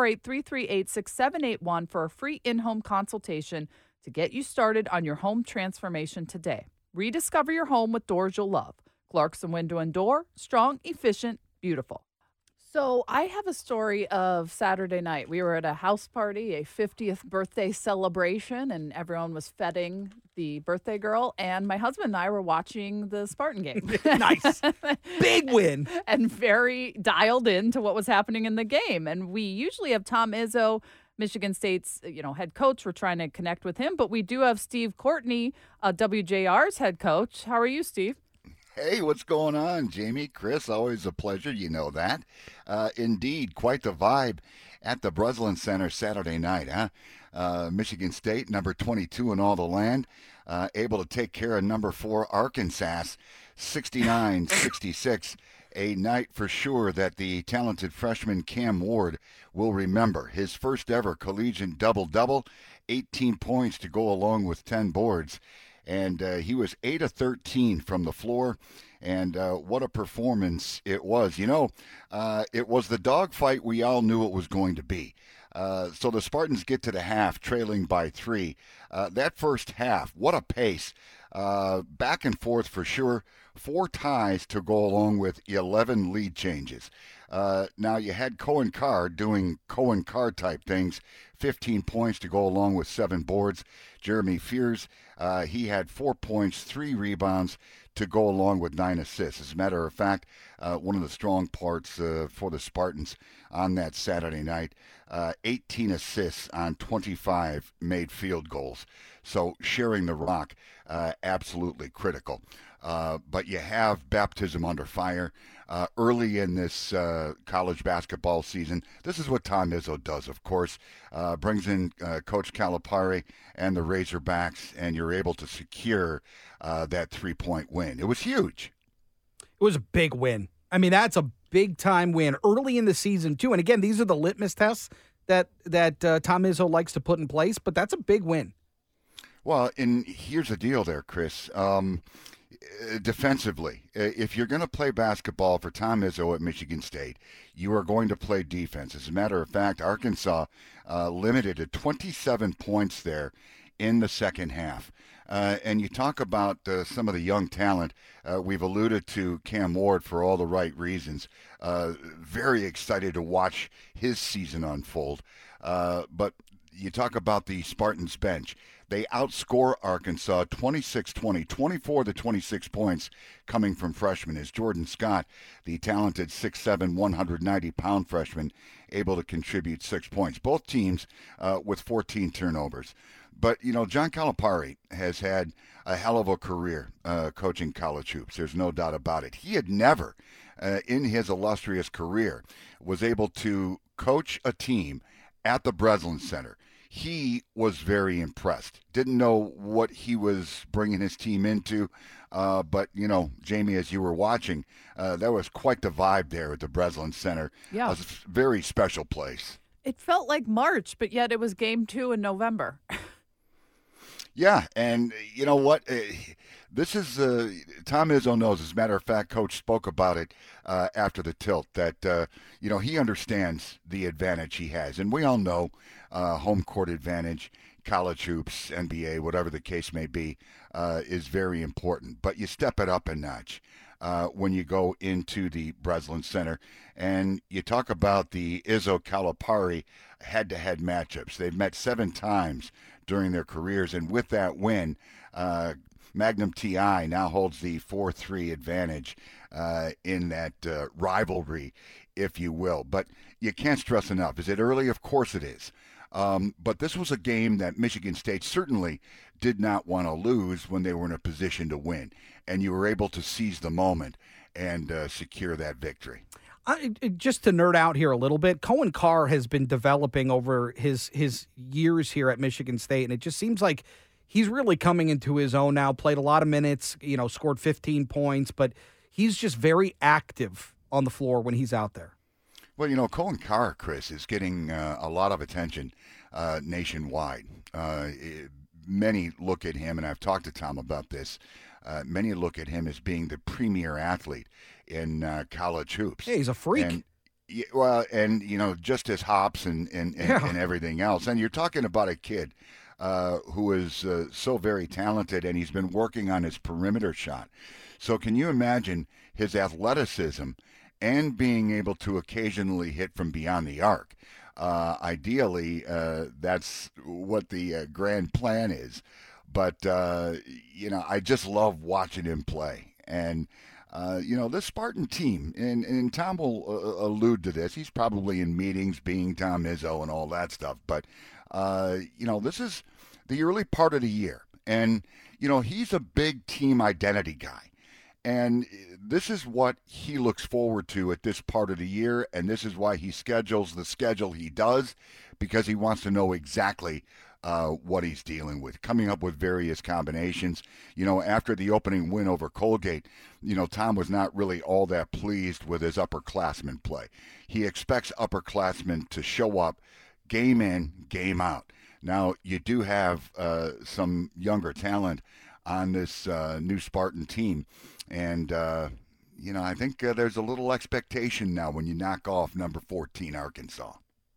248-338-6781 for a free in-home consultation to get you started on your home transformation today. Rediscover your home with doors you'll love. Clarkson Window and Door, strong, efficient, beautiful. So I have a story of Saturday night. We were at a house party, a 50th birthday celebration, and everyone was feting the birthday girl. And my husband and I were watching the Spartan game. Nice. Big win. And very dialed into what was happening in the game. And we usually have Tom Izzo, Michigan State's head coach. We're trying to connect with him. But we do have Steve Courtney, WJR's head coach. How are you, Steve? Hey, what's going on, Jamie? Chris, always a pleasure. You know that. Indeed, quite the vibe at the Breslin Center Saturday night, huh? Michigan State, number 22 in all the land, able to take care of number 4 Arkansas, 69-66. A night for sure that the talented freshman Cam Ward will remember. His first ever collegiate double-double, 18 points to go along with 10 boards. And he was 8 of 13 from the floor, and what a performance it was. It was the dogfight we all knew it was going to be. So the Spartans get to the half, trailing by 3. That first half, what a pace. Back and forth for sure. 4 ties to go along with 11 lead changes. Now you had Cohen Carr doing Cohen Carr type things, 15 points to go along with 7 boards. Jeremy Fears, he had 4 points, 3 rebounds to go along with 9 assists. As a matter of fact, one of the strong parts for the Spartans on that Saturday night, 18 assists on 25 made field goals. So sharing the rock, absolutely critical. But you have baptism under fire early in this college basketball season. This is what Tom Izzo does, of course. Brings in Coach Calipari and the Razorbacks, and you're able to secure that 3-point win. It was huge. It was a big win. I mean, that's a big-time win early in the season, too. And, again, these are the litmus tests that Tom Izzo likes to put in place, but that's a big win. Well, and here's the deal there, Chris. Defensively, if you're going to play basketball for Tom Izzo at Michigan State, you are going to play defense. As a matter of fact, Arkansas limited to 27 points there in the second half. And you talk about some of the young talent. We've alluded to Cam Ward for all the right reasons. Very excited to watch his season unfold. But you talk about the Spartans bench. They outscore Arkansas 26-20, 24 to 26 points coming from freshmen. As Jordan Scott, the talented 6'7", 190-pound freshman, able to contribute 6 points. Both teams with 14 turnovers. But, John Calipari has had a hell of a career coaching college hoops. There's no doubt about it. He had never, in his illustrious career, was able to coach a team at the Breslin Center. He was very impressed. Didn't know what he was bringing his team into, but, Jamie, as you were watching, there was quite the vibe there at the Breslin Center. Yeah. A very special place. It felt like March, but yet it was game 2 in November. Yeah, and you know what? This is Tom Izzo knows. As a matter of fact, Coach spoke about it after the tilt that he understands the advantage he has, and we all know home court advantage, college hoops, NBA, whatever the case may be, is very important. But you step it up a notch when you go into the Breslin Center, and you talk about the Izzo Calipari head-to-head matchups. They've met 7 times during their careers, and with that win, Magnum TI now holds the 4-3 advantage in that rivalry, if you will. But you can't stress enough. Is it early? Of course it is. But this was a game that Michigan State certainly did not want to lose when they were in a position to win, and you were able to seize the moment and secure that victory. Just to nerd out here a little bit, Cohen Carr has been developing over his years here at Michigan State, and it just seems like he's really coming into his own now, played a lot of minutes, scored 15 points, but he's just very active on the floor when he's out there. Well, Cohen Carr, Chris, is getting a lot of attention nationwide. Many look at him, and I've talked to Tom about this, many look at him as being the premier athlete in college hoops. Hey, he's a freak. And just his hops and everything else. And you're talking about a kid who is so very talented, and he's been working on his perimeter shot. So can you imagine his athleticism and being able to occasionally hit from beyond the arc? Ideally, that's what the grand plan is. But, I just love watching him play. And, this Spartan team, and Tom will allude to this. He's probably in meetings being Tom Izzo and all that stuff. But, this is the early part of the year. And, he's a big team identity guy. And this is what he looks forward to at this part of the year, and this is why he schedules the schedule he does, because he wants to know exactly what he's dealing with, coming up with various combinations. After the opening win over Colgate, Tom was not really all that pleased with his upperclassmen play. He expects upperclassmen to show up game in, game out. Now, you do have some younger talent on this new Spartan team. And, I think there's a little expectation now when you knock off number 14 Arkansas.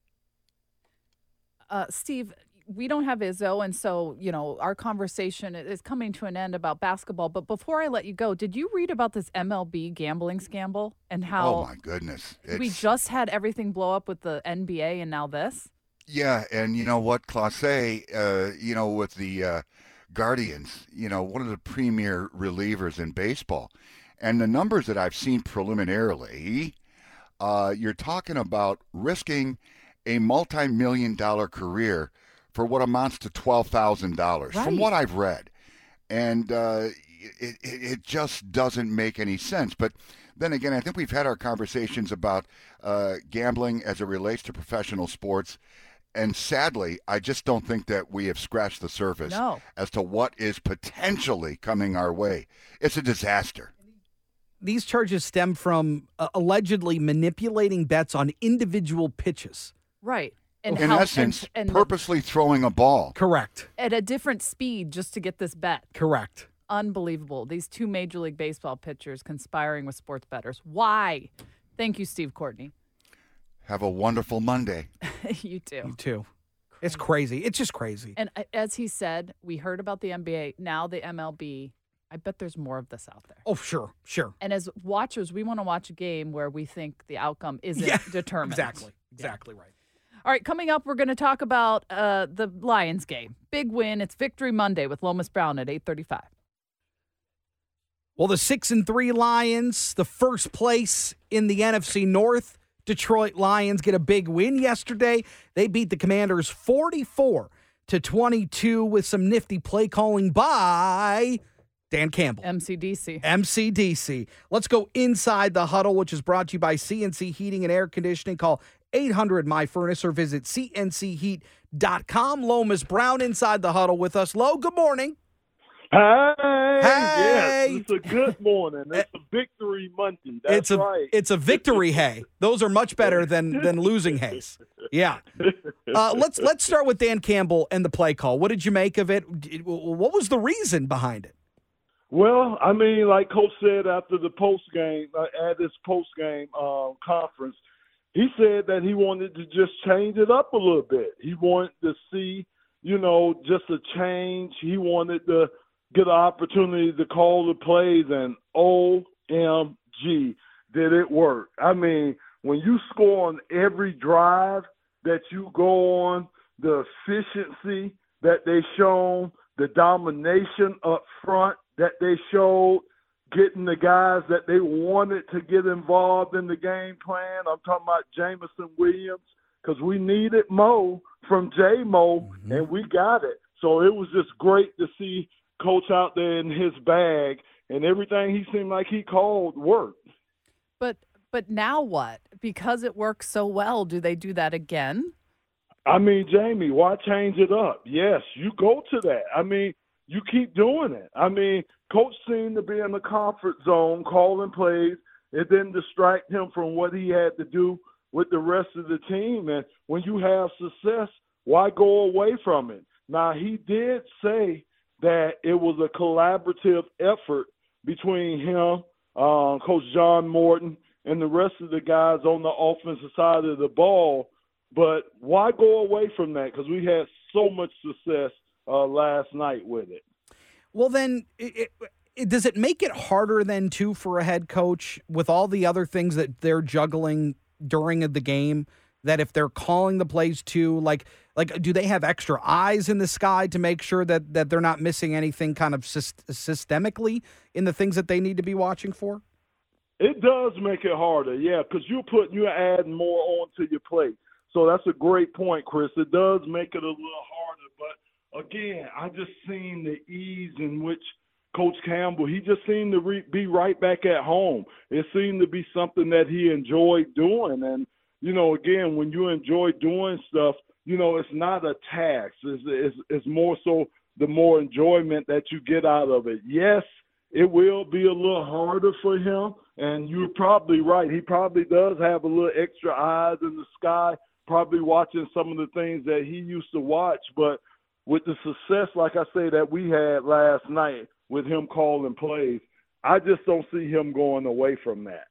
Steve, we don't have Izzo, and so, our conversation is coming to an end about basketball. But before I let you go, did you read about this MLB gambling scandal and how... Oh, my goodness. We just had everything blow up with the NBA and now this? Yeah, and you know what, Clase, with the... Guardians, one of the premier relievers in baseball. And the numbers that I've seen preliminarily, you're talking about risking a multi-million-dollar career for what amounts to $12,000, from what I've read. And it just doesn't make any sense. But then again, I think we've had our conversations about gambling as it relates to professional sports. And sadly, I just don't think that we have scratched the surface as to what is potentially coming our way. It's a disaster. These charges stem from allegedly manipulating bets on individual pitches. Right. And in essence, purposely throwing a ball. Correct. At a different speed just to get this bet. Correct. Unbelievable. These 2 Major League Baseball pitchers conspiring with sports bettors. Why? Thank you, Steve Courtney. Have a wonderful Monday. You too. You too. It's crazy. It's just crazy. And as he said, we heard about the NBA, now the MLB. I bet there's more of this out there. Oh, sure. And as watchers, we want to watch a game where we think the outcome isn't determined. Exactly right. All right, coming up, we're going to talk about the Lions game. Big win. It's Victory Monday with Lomas Brown at 8:35. Well, the 6-3 Lions, the first place in the NFC North. Detroit Lions get a big win yesterday. They beat the Commanders 44-22 with some nifty play calling by Dan Campbell. MCDC. Let's go inside the huddle, which is brought to you by CNC Heating and Air Conditioning. Call 800-MY-FURNACE or visit cncheat.com. Lomas Brown inside the huddle with us. Lo, good morning. Hey! Yes, it's a good morning. It's a Victory Monday. That's right. It's a victory hay. Those are much better than losing hays. Yeah. Let's start with Dan Campbell and the play call. What did you make of it? What was the reason behind it? Well, I mean, like Coach said after the at his post-game conference, he said that he wanted to just change it up a little bit. He wanted to see, just a change. He wanted to get an opportunity to call the plays, and OMG, did it work. I mean, when you score on every drive that you go on, the efficiency that they shown, the domination up front that they showed, getting the guys that they wanted to get involved in the game plan. I'm talking about Jameson Williams, because we needed Mo from J-Mo, and we got it. So it was just great to see Coach out there in his bag, and everything he seemed like he called worked. But now what? Because it works so well, do they do that again? I mean, Jamie, why change it up? Yes, you go to that. I mean, you keep doing it. I mean, Coach seemed to be in the comfort zone, calling plays. It didn't distract him from what he had to do with the rest of the team. And when you have success, why go away from it? Now, he did say that it was a collaborative effort between him, Coach John Morton, and the rest of the guys on the offensive side of the ball. But why go away from that? Because we had so much success last night with it. Well, then, does it make it harder then, too, for a head coach with all the other things that they're juggling during the game, that if they're calling the plays too, like do they have extra eyes in the sky to make sure that they're not missing anything kind of systemically in the things that they need to be watching for? It does make it harder, yeah, because you're adding more onto your plate. So that's a great point, Chris. It does make it a little harder. But, again, I just seen the ease in which Coach Campbell, he just seemed to be right back at home. It seemed to be something that he enjoyed doing. And, again, when you enjoy doing stuff, it's not a tax. It's more so the more enjoyment that you get out of it. Yes, it will be a little harder for him. And you're probably right. He probably does have a little extra eyes in the sky, probably watching some of the things that he used to watch. But with the success, like I say, that we had last night with him calling plays, I just don't see him going away from that.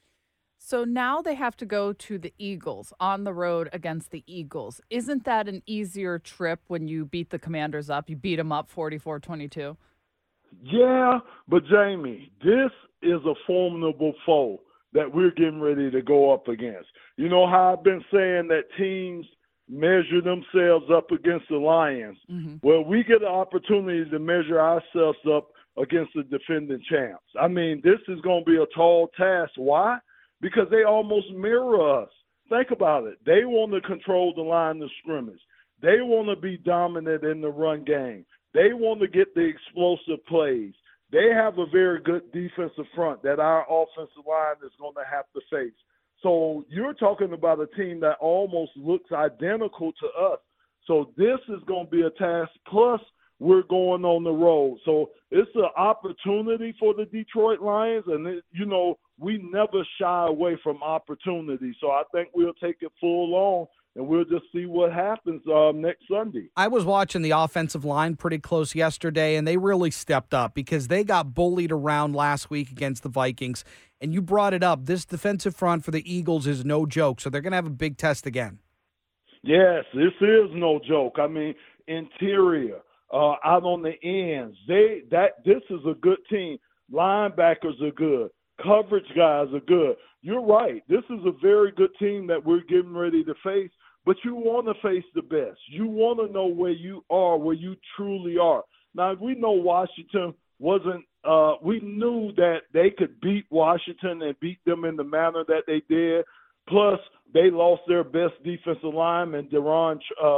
So now they have to go to the Eagles, on the road against the Eagles. Isn't that an easier trip when you beat the Commanders up? You beat them up 44-22? Yeah, but Jamie, this is a formidable foe that we're getting ready to go up against. You know how I've been saying that teams measure themselves up against the Lions? Mm-hmm. Well, we get an opportunity to measure ourselves up against the defending champs. I mean, this is going to be a tall task. Why? Because they almost mirror us. Think about it. They want to control the line of scrimmage. They want to be dominant in the run game. They want to get the explosive plays. They have a very good defensive front that our offensive line is going to have to face. So you're talking about a team that almost looks identical to us. So this is going to be a task. Plus, we're going on the road. So it's an opportunity for the Detroit Lions, and, we never shy away from opportunity. So I think we'll take it full on, and we'll just see what happens next Sunday. I was watching the offensive line pretty close yesterday, and they really stepped up because they got bullied around last week against the Vikings. And you brought it up. This defensive front for the Eagles is no joke, so they're going to have a big test again. Yes, this is no joke. I mean, interior, out on the ends, this is a good team. Linebackers are good. Coverage guys are good. You're right. This is a very good team that we're getting ready to face, but you want to face the best. You want to know where you are, where you truly are. Now, we know Washington wasn't we knew that they could beat Washington and beat them in the manner that they did. Plus, they lost their best defensive lineman, Deron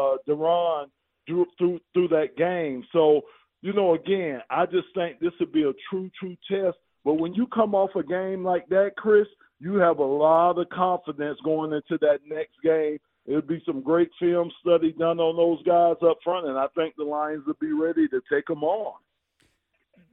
through that game. So, again, I just think this would be a true test. But when you come off a game like that, Chris, you have a lot of confidence going into that next game. It'll be some great film study done on those guys up front, and I think the Lions will be ready to take them on.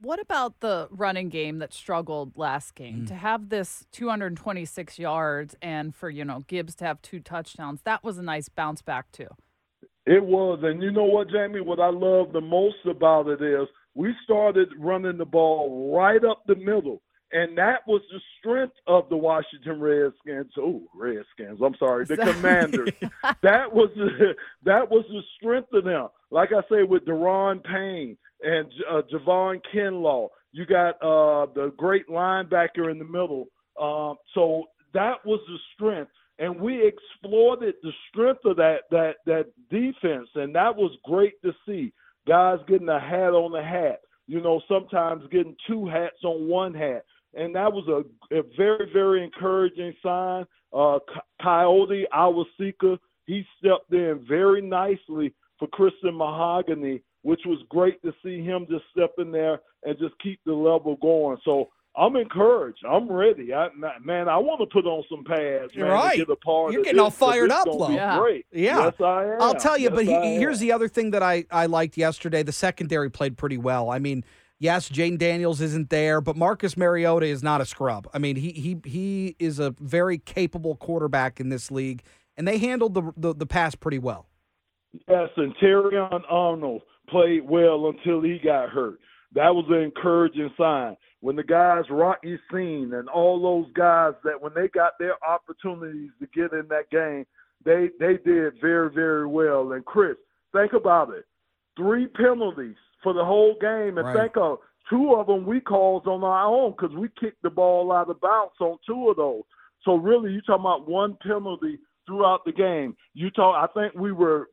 What about the running game that struggled last game? To have this 226 yards and for, Gibbs to have 2 touchdowns, that was a nice bounce back too. It was. And you know what, Jamie? What I love the most about it is we started running the ball right up the middle. And that was the strength of the Washington Redskins. Oh, Redskins. I'm sorry, the Commanders. That was the strength of them. Like I say, with Daron Payne and Javon Kinlaw, you got the great linebacker in the middle. So that was the strength, and we exploited the strength of that defense, and that was great to see. Guys getting a hat on a hat. Sometimes getting 2 hats on 1 hat. And that was a very, very encouraging sign. Coyote Awasika, he stepped in very nicely for Christian Mahogany, which was great to see him just step in there and just keep the level going. So I'm encouraged. I'm ready. I want to put on some pads. You're man, right. To get a part You're of getting this, all fired up, Lo. Lo. Great. Yeah. Yes, I am. I'll tell you, Yes, but I here's am. the other thing that I liked yesterday. The secondary played pretty well. I mean, yes, Jane Daniels isn't there, but Marcus Mariota is not a scrub. I mean, he is a very capable quarterback in this league, and they handled the pass pretty well. Yes, and Terrion Arnold played well until he got hurt. That was an encouraging sign. When the guys, Rocky Scene and all those guys, that when they got their opportunities to get in that game, they did very, very well. And Chris, think about it. 3 penalties for the whole game, and Right. think of 2 of them we called on our own because we kicked the ball out of bounds on 2 of those. So really, you're talking about 1 penalty throughout the game. I think we were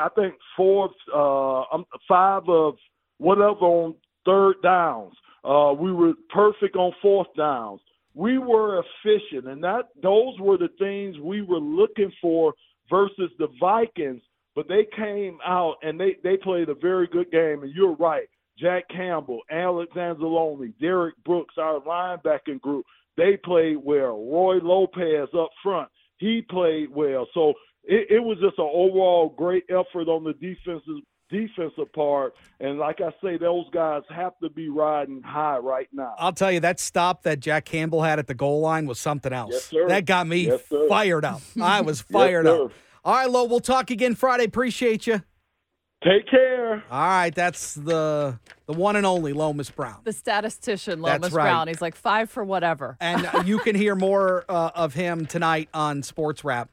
5 of whatever on 3rd downs. We were perfect on 4th downs. We were efficient, and those were the things we were looking for versus the Vikings. But they came out and they played a very good game. And you're right, Jack Campbell, Alex Anzalone, Derek Brooks, our linebacking group, they played well. Roy Lopez up front, he played well. So it was just an overall great effort on the defensive part. And like I say, those guys have to be riding high right now. I'll tell you, that stop that Jack Campbell had at the goal line was something else. Yes, sir. That got me Yes, sir. fired up. I was fired up. All right, Lo, we'll talk again Friday. Appreciate you. Take care. All right, that's the one and only Lomas Brown. The statistician, That's Lomas right. Brown. He's like 5 for whatever. And you can hear more of him tonight on Sports Wrap,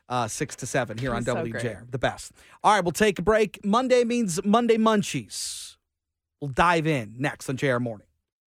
6 to 7 here on He's so WJR. great. The best. All right, we'll take a break. Monday means Monday Munchies. We'll dive in next on JR Morning.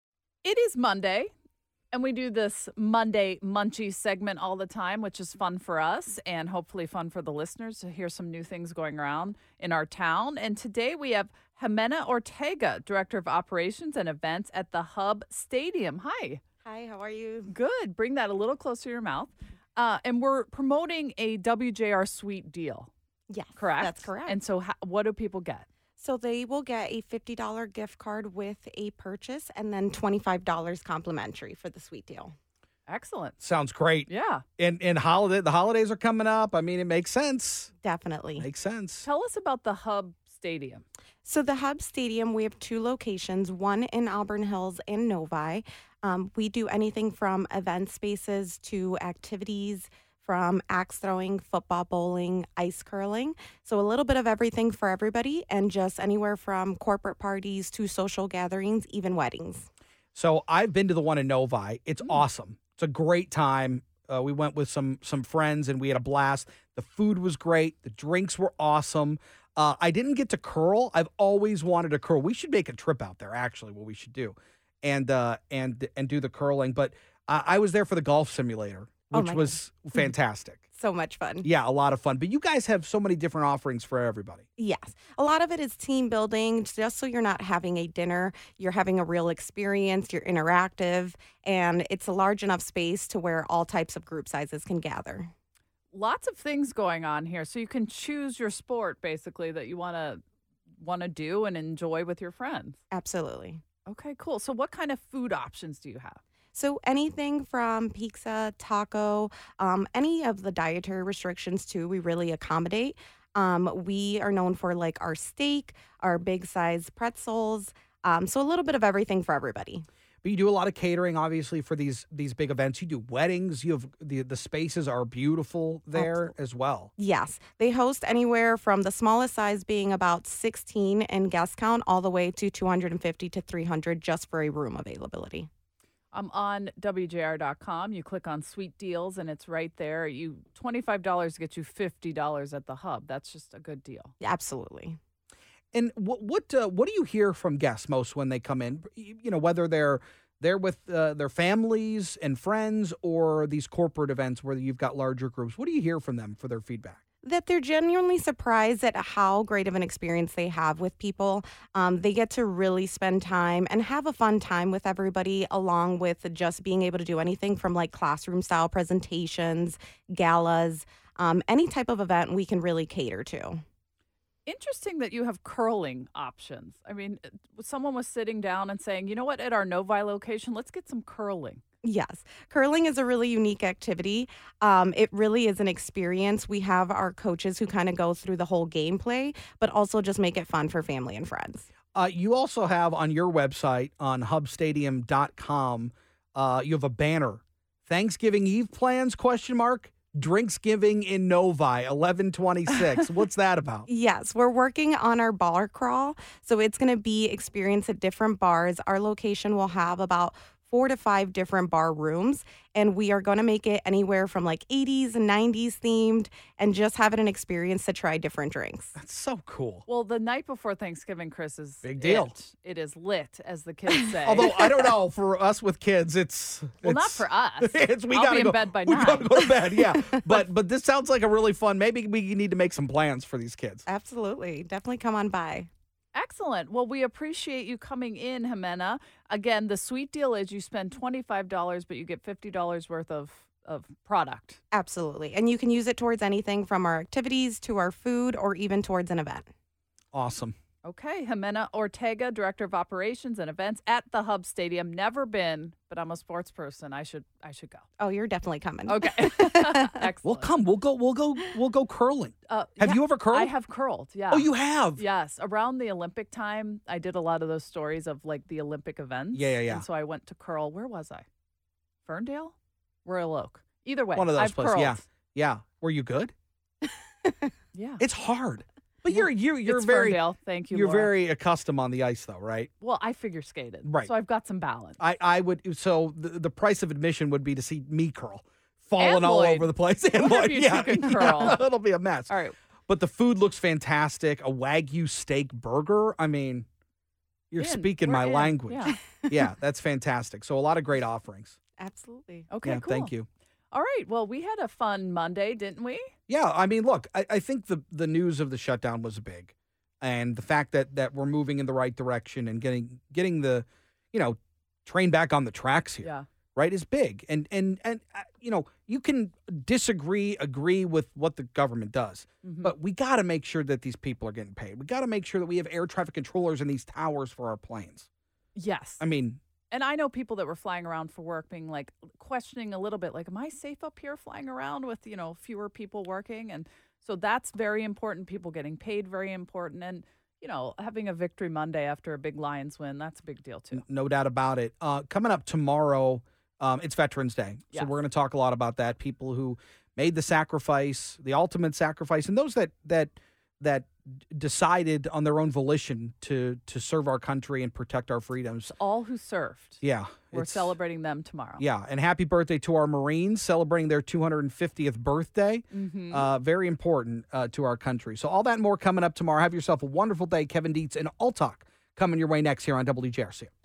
It is Monday, and we do this Monday Munchies segment all the time, which is fun for us and hopefully fun for the listeners to hear some new things going around in our town. And today we have Jimena Ortega, Director of Operations and Events at the Hub Stadium. Hi. Hi, how are you? Good. Bring that a little closer to your mouth. And we're promoting a WJR Suite deal. Yes, Correct? that's correct. And so what do people get? So they will get a $50 gift card with a purchase and then $25 complimentary for the suite deal. Excellent. Sounds great. Yeah. And the holidays are coming up. I mean, it makes sense. Definitely. Makes sense. Tell us about the Hub Stadium. So the Hub Stadium, we have 2 locations, one in Auburn Hills and Novi. We do anything from event spaces to activities, from axe throwing, football, bowling, ice curling. So a little bit of everything for everybody, and just anywhere from corporate parties to social gatherings, even weddings. So I've been to the one in Novi. It's awesome. It's a great time. We went with some friends, and we had a blast. The food was great. The drinks were awesome. I didn't get to curl. I've always wanted to curl. We should make a trip out there, actually, what we should do, and do the curling. But I was there for the golf simulator, which was fantastic. So much fun. Yeah, a lot of fun. But you guys have so many different offerings for everybody. Yes. A lot of it is team building, just so you're not having a dinner. You're having a real experience. You're interactive. And it's a large enough space to where all types of group sizes can gather. Lots of things going on here. So you can choose your sport, basically, that you want to do and enjoy with your friends. Absolutely. Okay, cool. So what kind of food options do you have? So anything from pizza, taco, any of the dietary restrictions too, we really accommodate. We are known for like our steak, our big size pretzels, So a little bit of everything for everybody. But you do a lot of catering, obviously, for these big events. You do weddings. You have the spaces are beautiful there as well. Yes. They host anywhere from the smallest size being about 16 in guest count all the way to 250 to 300 just for a room availability. On WJR.com, you click on Sweet Deals, and it's right there. $25 gets you $50 at the Hub. That's just a good deal. Absolutely. And what do you hear from guests most when they come in? You know, whether they're with their families and friends or these corporate events where you've got larger groups. What do you hear from them for their feedback? That they're genuinely surprised at how great of an experience they have with people. They get to really spend time and have a fun time with everybody, along with just being able to do anything from like classroom style presentations, galas, any type of event we can really cater to. Interesting that you have curling options. I mean, someone was sitting down and saying, you know what, at our Novi location, let's get some curling. Yes. Curling is a really unique activity. It really is an experience. We have our coaches who kind of go through the whole gameplay, but also just make it fun for family and friends. You also have on your website on hubstadium.com, you have a banner. Thanksgiving Eve plans, ? Drinksgiving in Novi, 11/26. What's that about? Yes, we're working on our bar crawl. So it's going to be experience at different bars. Our location will have about 4 to 5 different bar rooms, and we are going to make it anywhere from like 80s and 90s themed and just have it an experience to try different drinks. That's so cool. Well, the night before Thanksgiving, Chris, is big deal. It is lit, as the kids say. Although I don't know, for us with kids, well, not for us. We I'll gotta be go in bed by we 9. gotta go to bed, yeah. But this sounds like a really fun. Maybe we need to make some plans for these kids. Absolutely, definitely come on by. Excellent. Well, we appreciate you coming in, Jimena. Again, the sweet deal is you spend $25, but you get $50 worth of product. Absolutely. And you can use it towards anything from our activities to our food or even towards an event. Awesome. Okay. Jimena Ortega, Director of Operations and Events at the Hub Stadium. Never been, but I'm a sports person. I should go. Oh, you're definitely coming. Okay. Excellent. We'll come. We'll go curling. Have you ever curled? I have curled, yeah. Oh, you have? Yes. Around the Olympic time, I did a lot of those stories of like the Olympic events. Yeah. And so I went to curl. Where was I? Ferndale? Royal Oak. Either way. One of those I've places. curled. Yeah. Were you good? Yeah. It's hard. But you're It's very Ferndale. Thank you. You're Laura. very accustomed on the ice, though, right? Well, I figure skated, Right. So I've got some balance. I would. So the price of admission would be to see me curl, falling And all Lloyd. over the place. And One of Lloyd, you two can curl. it'll be a mess. All right. But the food looks fantastic. A Wagyu steak burger. I mean, you're In. speaking We're my in. language. Yeah. Yeah, that's fantastic. So a lot of great offerings. Absolutely. Okay, Yeah, cool. thank you. All right. Well, we had a fun Monday, didn't we? Yeah, I mean, look, I think the news of the shutdown was big. And the fact that we're moving in the right direction and getting the, train back on the tracks here, Yeah. right, is big. And you can agree with what the government does, Mhm. but we got to make sure that these people are getting paid. We got to make sure that we have air traffic controllers in these towers for our planes. Yes. I mean, And I know people that were flying around for work being like questioning a little bit, like, am I safe up here flying around with, fewer people working? And so that's very important. People getting paid, very important. And, having a victory Monday after a big Lions win, that's a big deal too. no doubt about it. Coming up tomorrow, it's Veterans Day. So Yes. we're going to talk a lot about that. People who made the sacrifice, the ultimate sacrifice, and those that decided on their own volition to serve our country and protect our freedoms. All who served. Yeah. We're it's- celebrating them tomorrow. Yeah, and happy birthday to our Marines celebrating their 250th birthday. Mhm. Very important to our country. So all that and more coming up tomorrow. Have yourself a wonderful day. Kevin Dietz and All Talk coming your way next here on WJRC.